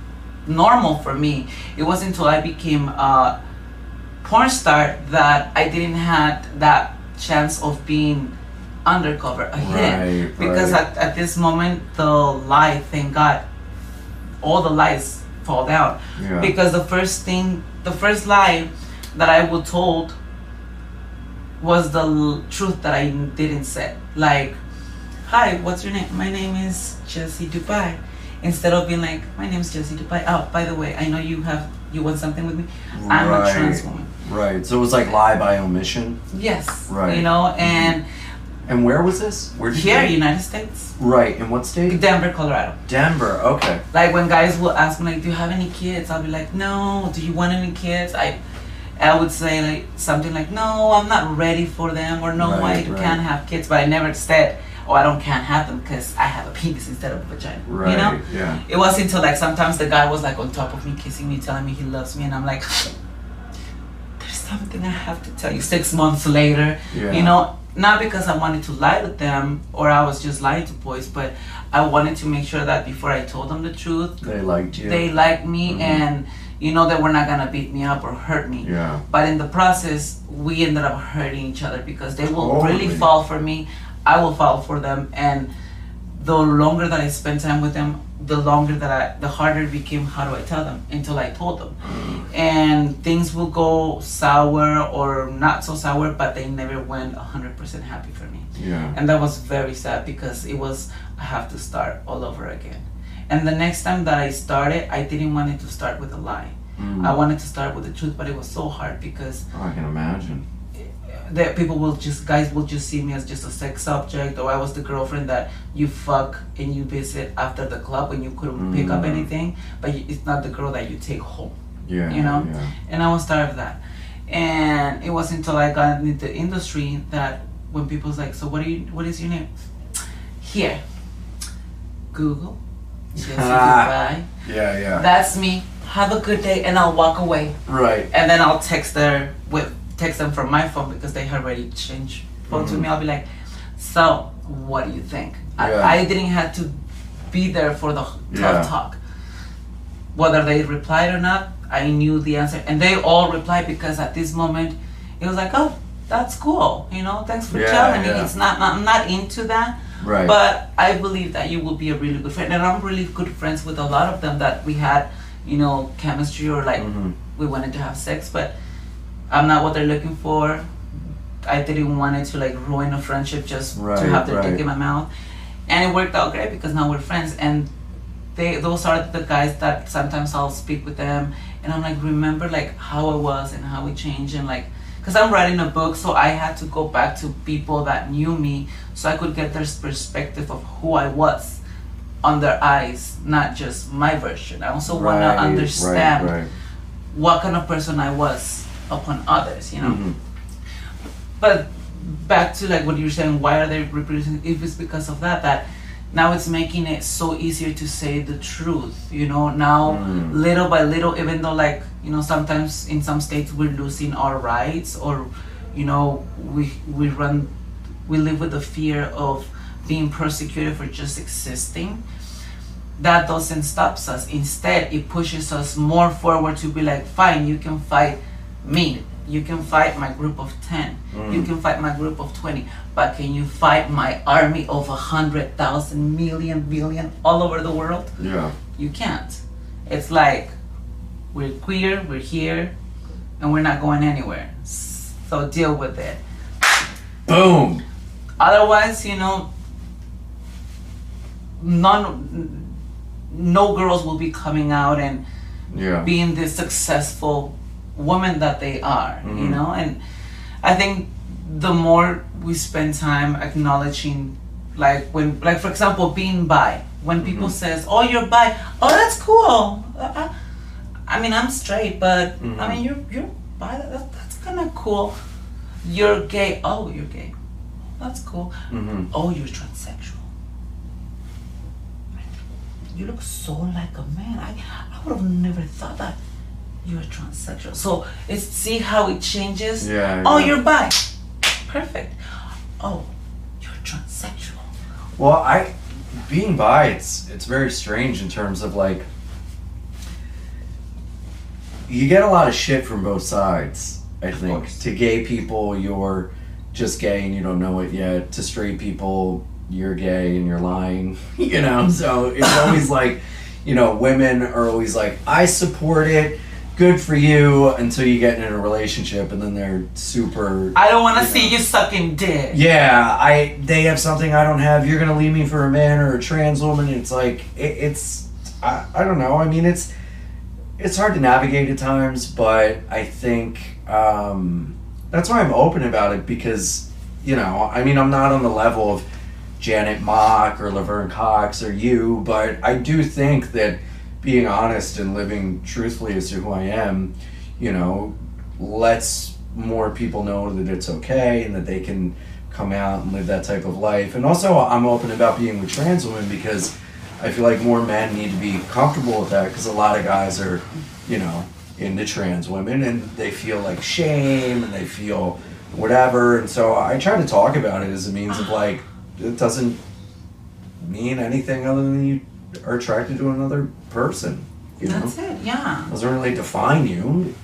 normal for me. It wasn't until I became a porn star that I didn't have that chance of being undercover, a hidden. Because at this moment, the lie, thank God, all the lies fall down. Because the first lie that I was told was the truth that I didn't say. Like, hi, what's your name? My name is Jessie Dubai. Instead of being like, my name is Jessie Dubai. Oh, by the way, I know you want something with me. I'm a trans woman. Right. So it was like lie by omission. Yes. Right. You know, and where was this? Where did here, United States. Right. In what state? Denver, Colorado. Denver. Okay. Like when guys will ask me like, do you have any kids? I'll be like, no. Do you want any kids? I would say like something like, no, I'm not ready for them, or no, I can't have kids. But I never said, oh, can't have them because I have a penis instead of a vagina. Right. You know? Yeah. It wasn't until like sometimes the guy was like on top of me, kissing me, telling me he loves me, and I'm like, there's something I have to tell you. 6 months later, you know, not because I wanted to lie to them or I was just lying to boys, but I wanted to make sure that before I told them the truth, they liked you. They liked me, and you know, they were not gonna beat me up or hurt me. Yeah. But in the process, we ended up hurting each other because they will really fall for me. I will fall for them, and the longer that I spent time with them, the harder it became, how do I tell them, until I told them. And things will go sour or not so sour, but they never went 100% happy for me. Yeah. And that was very sad, because I have to start all over again. And the next time that I started, I didn't want it to start with a lie. I wanted to start with the truth, but it was so hard, because I can imagine. that guys will just see me as just a sex object, or I was the girlfriend that you fuck and you visit after the club when you couldn't pick up anything, but it's not the girl that you take home. Yeah. You know? Yeah. And I was tired of that. And it wasn't until I got into the industry that when people's like, so what is your name? Here. Google. Jessie Dubai. Yeah. That's me. Have a good day, and I'll walk away. Right. And then I'll text them from my phone, because they had already changed phones with me. I'll be like, so what do you think? Yeah. I didn't have to be there for the tough talk. Whether they replied or not, I knew the answer, and they all replied, because at this moment it was like, oh, that's cool, thanks for telling me. It's not, I'm not into that. Right. But I believe that you will be a really good friend, and I'm really good friends with a lot of them that we had, chemistry, or like we wanted to have sex, but I'm not what they're looking for. I didn't want it to like ruin a friendship just to have their dick in my mouth, and it worked out great, because now we're friends. And those are the guys that sometimes I'll speak with them, and I'm like, remember like how I was and how we changed, and like, because I'm writing a book, so I had to go back to people that knew me, so I could get their perspective of who I was on their eyes, not just my version. I also want to understand what kind of person I was upon others, But back to like what you were saying, why are they reproducing? If it's because of that now it's making it so easier to say the truth, now little by little, even though like, sometimes in some states we're losing our rights, or, we live with the fear of being persecuted for just existing. That doesn't stop us. Instead, it pushes us more forward to be like, fine, you can fight me. You can fight my group of 10. You can fight my group of 20. But can you fight my army of 100,000 million billion all over the world? Yeah. You can't. It's like, we're queer, we're here, and we're not going anywhere. So deal with it. Boom. Otherwise, no girls will be coming out and being this successful woman that they are, and I think the more we spend time acknowledging, like when, like for example, being bi, when people says, oh, you're bi, oh, that's cool. I mean, I'm straight, but I mean, you're bi, that's kind of cool. You're gay, oh, you're gay, that's cool. Oh, you're transsexual. You look so like a man. I would have never thought that you're transsexual. So it's, see how it changes? Oh, you're bi. Perfect. Oh, you're transsexual. Well, being bi, it's very strange in terms of like, you get a lot of shit from both sides, I think. To gay people, you're just gay and you don't know it yet. To straight people, you're gay and you're lying, So it's always like, women are always like, I support it, good for you, until you get in a relationship, and then they're super, I don't want to see you sucking dick. Yeah, they have something I don't have, you're gonna leave me for a man or a trans woman. It's like, I don't know, I mean, it's hard to navigate at times, but I think that's why I'm open about it, because, I mean, I'm not on the level of Janet Mock or Laverne Cox or you, but I do think that being honest and living truthfully as to who I am, lets more people know that it's okay and that they can come out and live that type of life. And also, I'm open about being with trans women, because I feel like more men need to be comfortable with that, because a lot of guys are, into trans women, and they feel like shame and they feel whatever. And so I try to talk about it as a means of like, it doesn't mean anything other than you are attracted to another person. That's it, yeah. It doesn't really define you,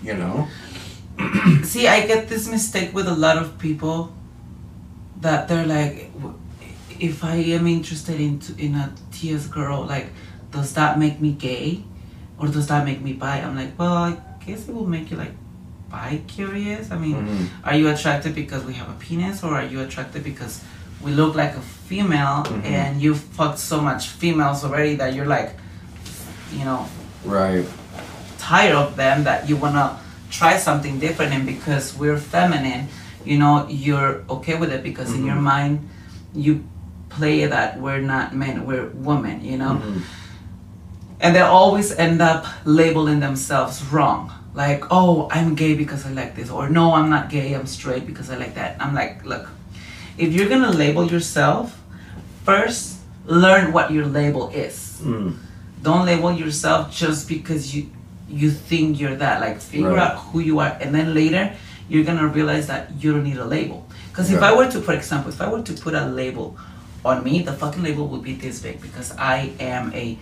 See, I get this mistake with a lot of people that they're like, if I am interested in a TS girl, like, does that make me gay, or does that make me bi? I'm like, well, I guess it will make you like bi curious. I mean, are you attracted because we have a penis, or are you attracted because we look like a female, and you fucked so much females already that you're like, you know, Right. tired of them, that you wanna try something different, and because we're feminine, you know, you're okay with it because in your mind you play that we're not men, we're women, you know. And they always end up labeling themselves wrong, like, oh, I'm gay because I like this, or no, I'm not gay, I'm straight because I like that. I'm like, look, if you're gonna label yourself, first learn what your label is. Don't label yourself just because you think you're that. Like, figure Right. out who you are, and then later you're gonna realize that you don't need a label. Because if I were to, for example, if I were to put a label on me, the fucking label would be this big, because I am a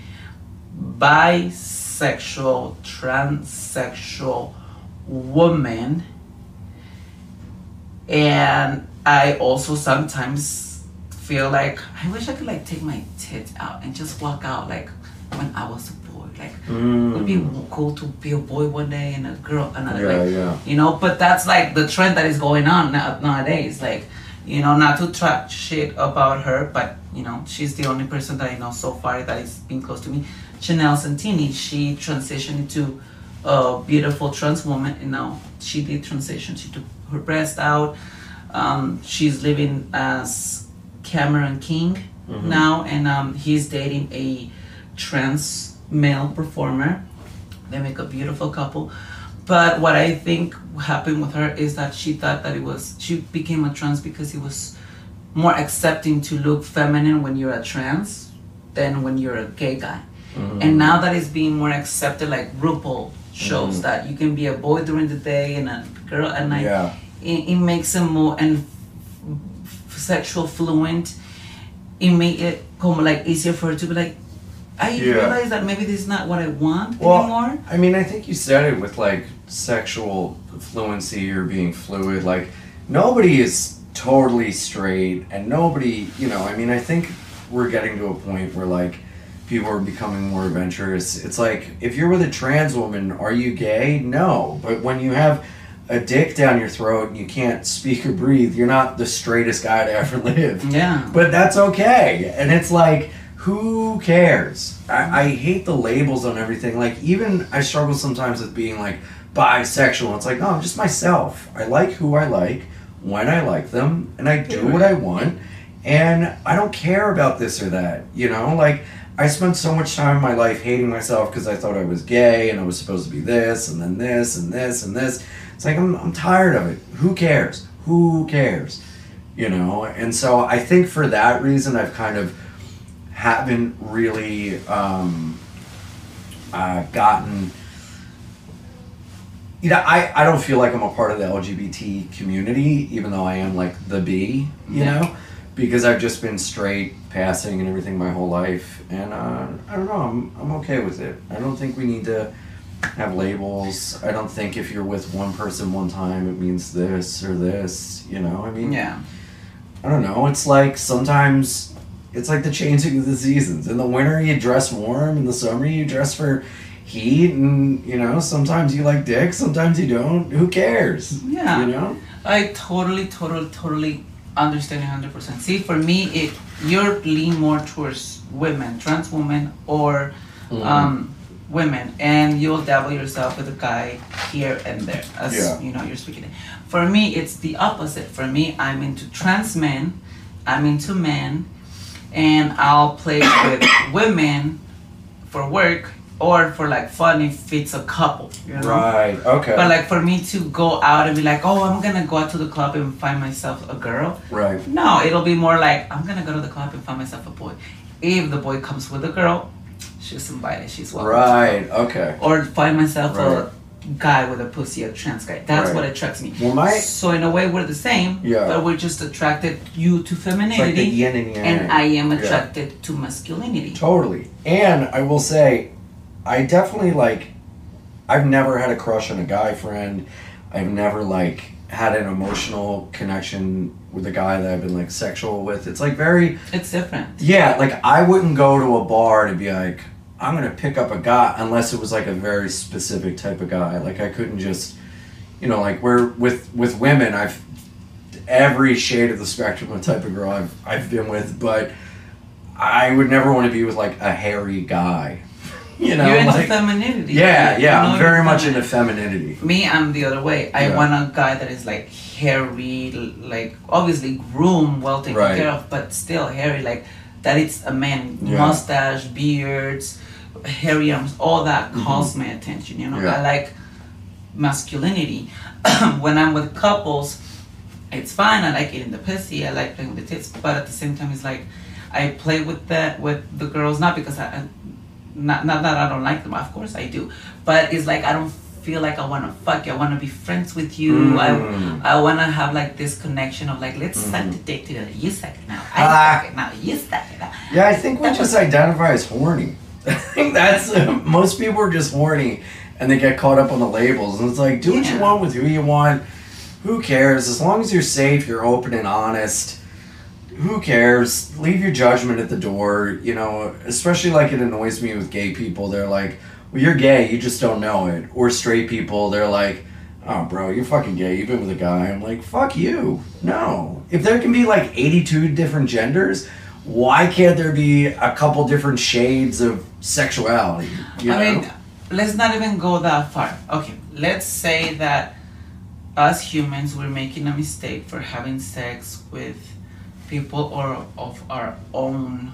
bisexual, transsexual woman, and I also sometimes feel like I wish I could like take my tits out and just walk out like when I was a boy. Like, it would be cool to be a boy one day and a girl another. You know, but that's like the trend that is going on nowadays. Like, you know, not to talk shit about her, but you know, she's the only person that I know so far that is being close to me. Chanel Santini, she transitioned into a beautiful trans woman, and now she did transition. She took her breast out. She's living as Cameron King now, and he's dating a trans male performer. They make a beautiful couple. But what I think happened with her is that she thought that she became a trans because it was more accepting to look feminine when you're a trans than when you're a gay guy. And now that it's being more accepted, like RuPaul shows that you can be a boy during the day and a girl at night. It makes them more and sexual fluent. It made it come like easier for her to be like, I realize that maybe this is not what I want anymore. I mean, I think you said it with like sexual fluency or being fluid. Like, nobody is totally straight, and nobody, you know, I mean, I think we're getting to a point where like people are becoming more adventurous. It's like, if you're with a trans woman, are you gay? No. But when you have a dick down your throat and you can't speak or breathe, you're not the straightest guy to ever live. Yeah. But that's okay. And it's like, who cares? I hate the labels on everything. Like, even I struggle sometimes with being like bisexual. It's like, no, I'm just myself. I like who I like when I like them, and I do what I want, and I don't care about this or that. You know, like, I spent so much time in my life hating myself because I thought I was gay and I was supposed to be this and then this and this and this. It's like, I'm tired of it. Who cares? Who cares? You know? And so I think for that reason, I've kind of haven't really gotten, you know, I don't feel like I'm a part of the LGBT community, even though I am like the B, you know, because I've just been straight passing and everything my whole life, and I don't know, I'm okay with it. I don't think we need to have labels. I don't think if you're with one person one time it means this or this, you know. I mean, I don't know, it's like sometimes it's like the changing of the seasons. In the winter you dress warm, in the summer you dress for heat, and you know, sometimes you like dick, sometimes you don't. Who cares? Yeah. You know? I totally understand 100%. See, for me, you're lean more towards women, trans women, or women, and you'll dabble yourself with a guy here and there, as you know, you're speaking it. For me, it's the opposite. For me, I'm into trans men, I'm into men, and I'll play with women for work or for like fun if it's a couple, you know? Right, okay. But like for me to go out and be like, oh, I'm gonna go out to the club and find myself a girl. Right. No, it'll be more like, I'm gonna go to the club and find myself a boy. If the boy comes with a girl, she's invited, she's welcome. Right, okay. Or find myself a guy with a pussy, a trans guy. That's what attracts me. Well, so in a way we're the same, but we're just attracted you to femininity, like the yin and yang. And I am attracted to masculinity. Totally. And I will say, I definitely like, I've never had a crush on a guy friend. I've never like had an emotional connection with a guy that I've been like sexual with. It's like very It's different. yeah, like I wouldn't go to a bar to be like, I'm gonna pick up a guy unless it was like a very specific type of guy. Like I couldn't just, you know, like we're with women. I've every shade of the spectrum of type of girl I've been with, but I would never want to be with like a hairy guy. You know, You're into like, femininity. yeah, You yeah. know I'm very you're much feminine. into femininity. Me, I'm the other way. I Yeah. want a guy that is like hairy, like obviously groomed, well taken Right. care of, but still hairy. Like that, it's a man. Yeah. Mustache, beards, hairy arms, all that calls my attention. You know, Yeah. I like masculinity. When I'm with couples, it's fine. I like eating the pussy. I like playing with the tits, but at the same time, it's like I play with the girls, not because not that I don't like them, of course I do, but it's like I don't feel like I want to fuck you. I want to be friends with you. I want to have like this connection of like, let's suck the dick together. You suck it now. I suck it now. You suck it now. Yeah, I think we just identify as horny. I think that's most people are just horny, and they get caught up on the labels. And it's like, do what you Yeah. want with who you want. Who cares? As long as you're safe, you're open and honest. Who cares? Leave your judgment at the door. You know, especially like it annoys me with gay people. They're like, well, you're gay, you just don't know it. Or straight people, they're like, oh, bro, you're fucking gay. You've been with a guy. I'm like, fuck you. No. If there can be like 82 different genders, why can't there be a couple different shades of sexuality? You know? I mean, let's not even go that far. Okay, let's say that us humans, we're making a mistake for having sex with people or of our own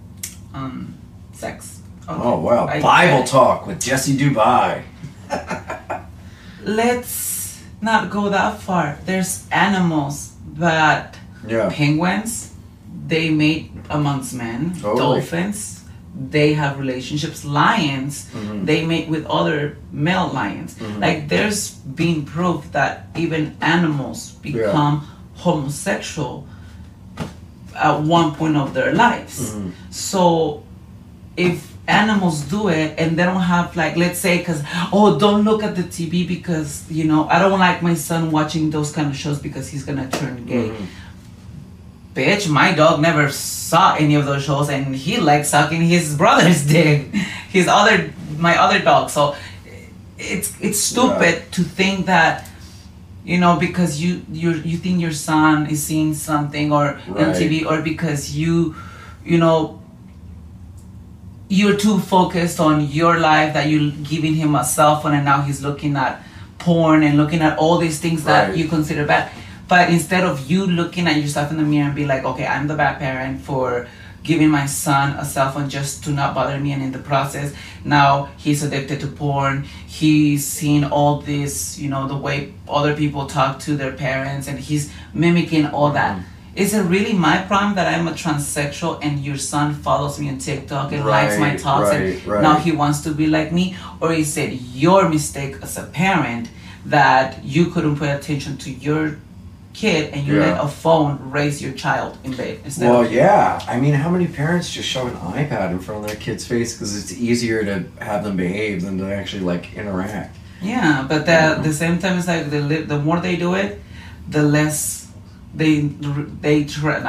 sex. Okay. Oh, wow. I Bible get it. talk with Jesse Dubai. Let's not go that far. There's animals that Yeah. penguins, they mate amongst men. Totally. Dolphins, they have relationships. Lions, Mhm. they mate with other male lions. Mhm. Like there's been proof that even animals become homosexual at one point of their lives. Mhm. So if animals do it and they don't have like, let's say, because don't look at the TV because you know I don't like my son watching those kind of shows because he's gonna turn gay. Mhm. Bitch, my dog never saw any of those shows and he likes sucking his brother's dick. My other dog. So it's stupid to think that, you know, because you think your son is seeing something or on Right. TV, or because you know you're too focused on your life that you're giving him a cell phone and now he's looking at porn and looking at all these things that Right. you consider bad. But instead of you looking at yourself in the mirror and be like, okay, I'm the bad parent for giving my son a cell phone just to not bother me, and in the process now he's addicted to porn, he's seen all this, you know, the way other people talk to their parents and he's mimicking all that. Is it really my problem that I'm a transsexual and your son follows me on TikTok and likes my Right, talks right, and right. now he wants to be like me? Or is it your mistake as a parent that you couldn't pay attention to your kid and you Yeah. let a phone raise your child in bed instead Well, of yeah. I mean, how many parents just shove an iPad in front of their kid's face because it's easier to have them behave than to actually like interact? Yeah, but at the same time, it's like the more they do it, the less they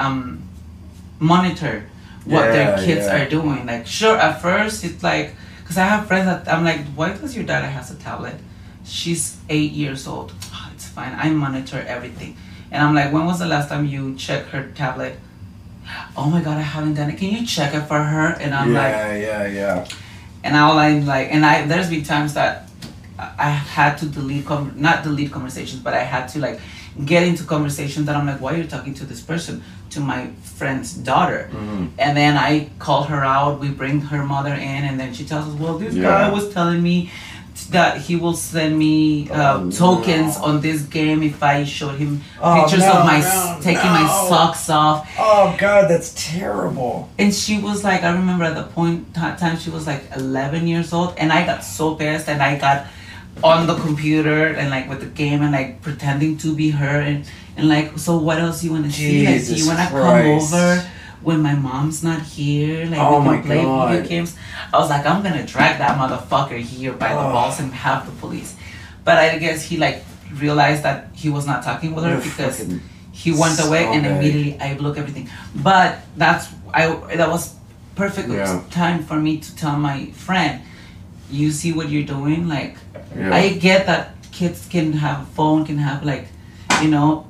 monitor what their Yeah, kids yeah. are doing. Like, sure, at first it's like, because I have friends that I'm like, why does your daughter has a tablet? She's 8 years old. Oh, it's fine. I monitor everything, and I'm like, when was the last time you checked her tablet? Oh my god, I haven't done it. Can you check it for her? And I'm like. yeah. And I'm like, there's been times that I had to not delete conversations, but I had to like get into conversations that I'm like, why are you talking to this person? To my friend's daughter. Mhm. And then I call her out, we bring her mother in, and then she tells us, well, this Yeah. guy was telling me that he will send me tokens no. on this game if I showed him Oh, pictures no, of my no, taking my no. socks off. Oh God, that's terrible. And she was like, I remember at the time she was like 11 years old, and I got so pissed, and I got on the computer and like with the game and like pretending to be her and like, so what else you want to see? Like, do Jesus you want to come Christ. over when my mom's not here? Like, Oh we my can play God. video games. I was like, I'm gonna drag that motherfucker here by the Oh. balls and have the police. But I guess he like realized that he was not talking with her You're because fucking he went away, and scumbag. immediately I blocked everything. But that was perfect Yeah. time for me to tell my friend, you see what you're doing? Like, Yeah. I get that kids can have a phone, can have like, you know,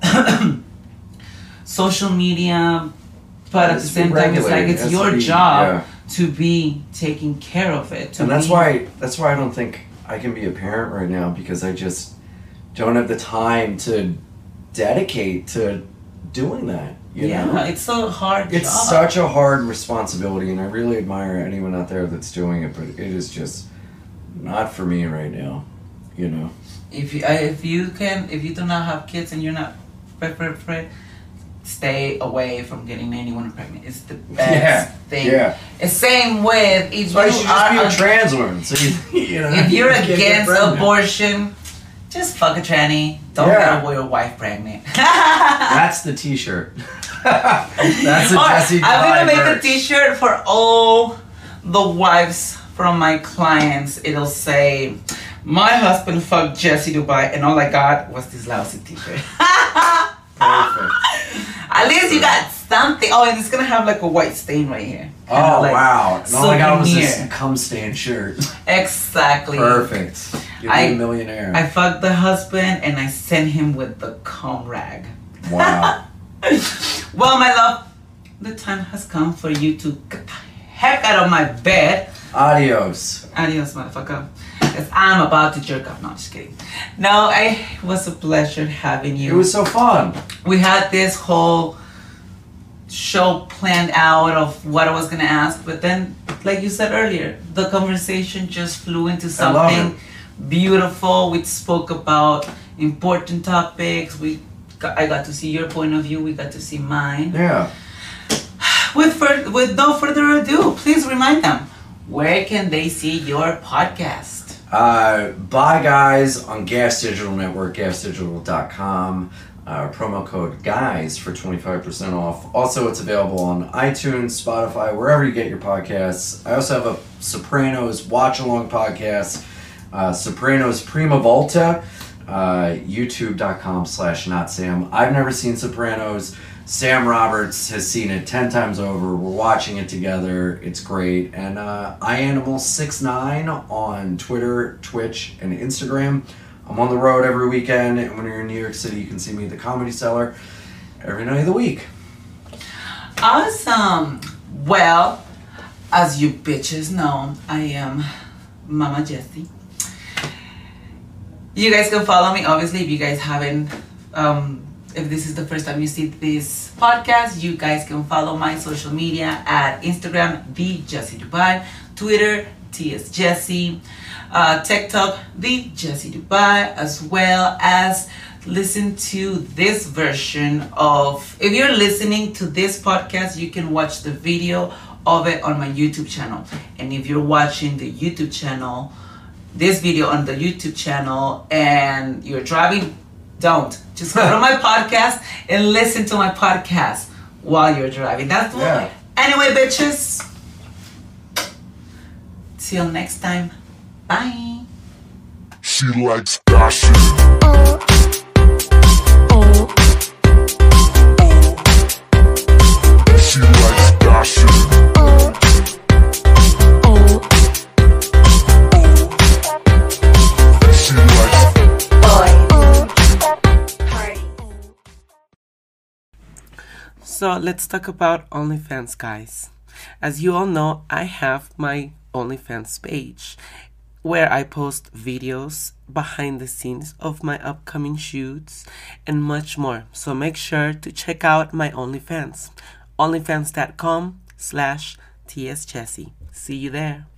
social media, but at the same time, it's like it's your job to be taking care of it. And that's why I don't think I can be a parent right now, because I just don't have the time to dedicate to doing that. You know? It's a hard It's job. such a hard responsibility, and I really admire anyone out there that's doing it, but it is just not for me right now. You know. If you do not have kids and you're not prepared, stay away from getting anyone pregnant. It's the best thing. Yeah. It's same with if So I you should just be a are trans woman. So you know. if you're you can't get against pregnant. abortion, just fuck a tranny. Don't Yeah. get your wife pregnant. That's the T-shirt. That's a Or, Jesse I'm gonna Dubai make merch. a T-shirt for all the wives from my clients. It'll say, "My husband fucked Jesse Dubai, and all I got was this lousy T-shirt." Perfect. At least you got something. Oh, and it's gonna have like a white stain right here. Kinda Oh like wow! And all I got was this souvenir. cum stain shirt. Exactly. Perfect. You'll be a millionaire. I fucked the husband and I sent him with the cum rag. Wow. Well, my love, the time has come for you to get the heck out of my bed. Adios. Adios, motherfucker. Because I'm about to jerk off. No, I'm just kidding. No, it was a pleasure having you. It was so fun. We had this whole show planned out of what I was gonna ask, but then, like you said earlier, the conversation just flew into I love something beautiful. We spoke about important topics. I got to see your point of view. We got to see mine. Yeah. With no further ado, please remind them, where can they see your podcast? Buy guys on Gas Digital Network, gasdigital.com. Promo code GUYS for 25% off. Also, it's available on iTunes, Spotify, wherever you get your podcasts. I also have a Sopranos watch-along podcast, Sopranos Prima Volta, youtube.com/notsam. I've never seen Sopranos. Sam Roberts has seen it 10 times over. We're watching it together. It's great. And iAnimal69 on Twitter, Twitch, and Instagram. I'm on the road every weekend, and when you're in New York City, you can see me at the Comedy Cellar every night of the week. Awesome. Well, as you bitches know, I am Mama Jessie. You guys can follow me, obviously, if you guys haven't, if this is the first time you see this podcast, you guys can follow my social media at Instagram, The Jessie Dubai, Twitter, TS Jessie, TikTok, The Jessie Dubai, as well as listen to this version of, if you're listening to this podcast, you can watch the video of it on my YouTube channel. And if you're watching the YouTube channel, this video on the YouTube channel, and you're driving, don't. Just go to my podcast and listen to my podcast while you're driving. That's what. Yeah. Anyway, bitches. Till next time. Bye. She likes dashing. She likes dashing. She likes So let's talk about OnlyFans, guys. As you all know, I have my OnlyFans page where I post videos behind the scenes of my upcoming shoots and much more. So make sure to check out my OnlyFans. OnlyFans.com/TSJessie. See you there.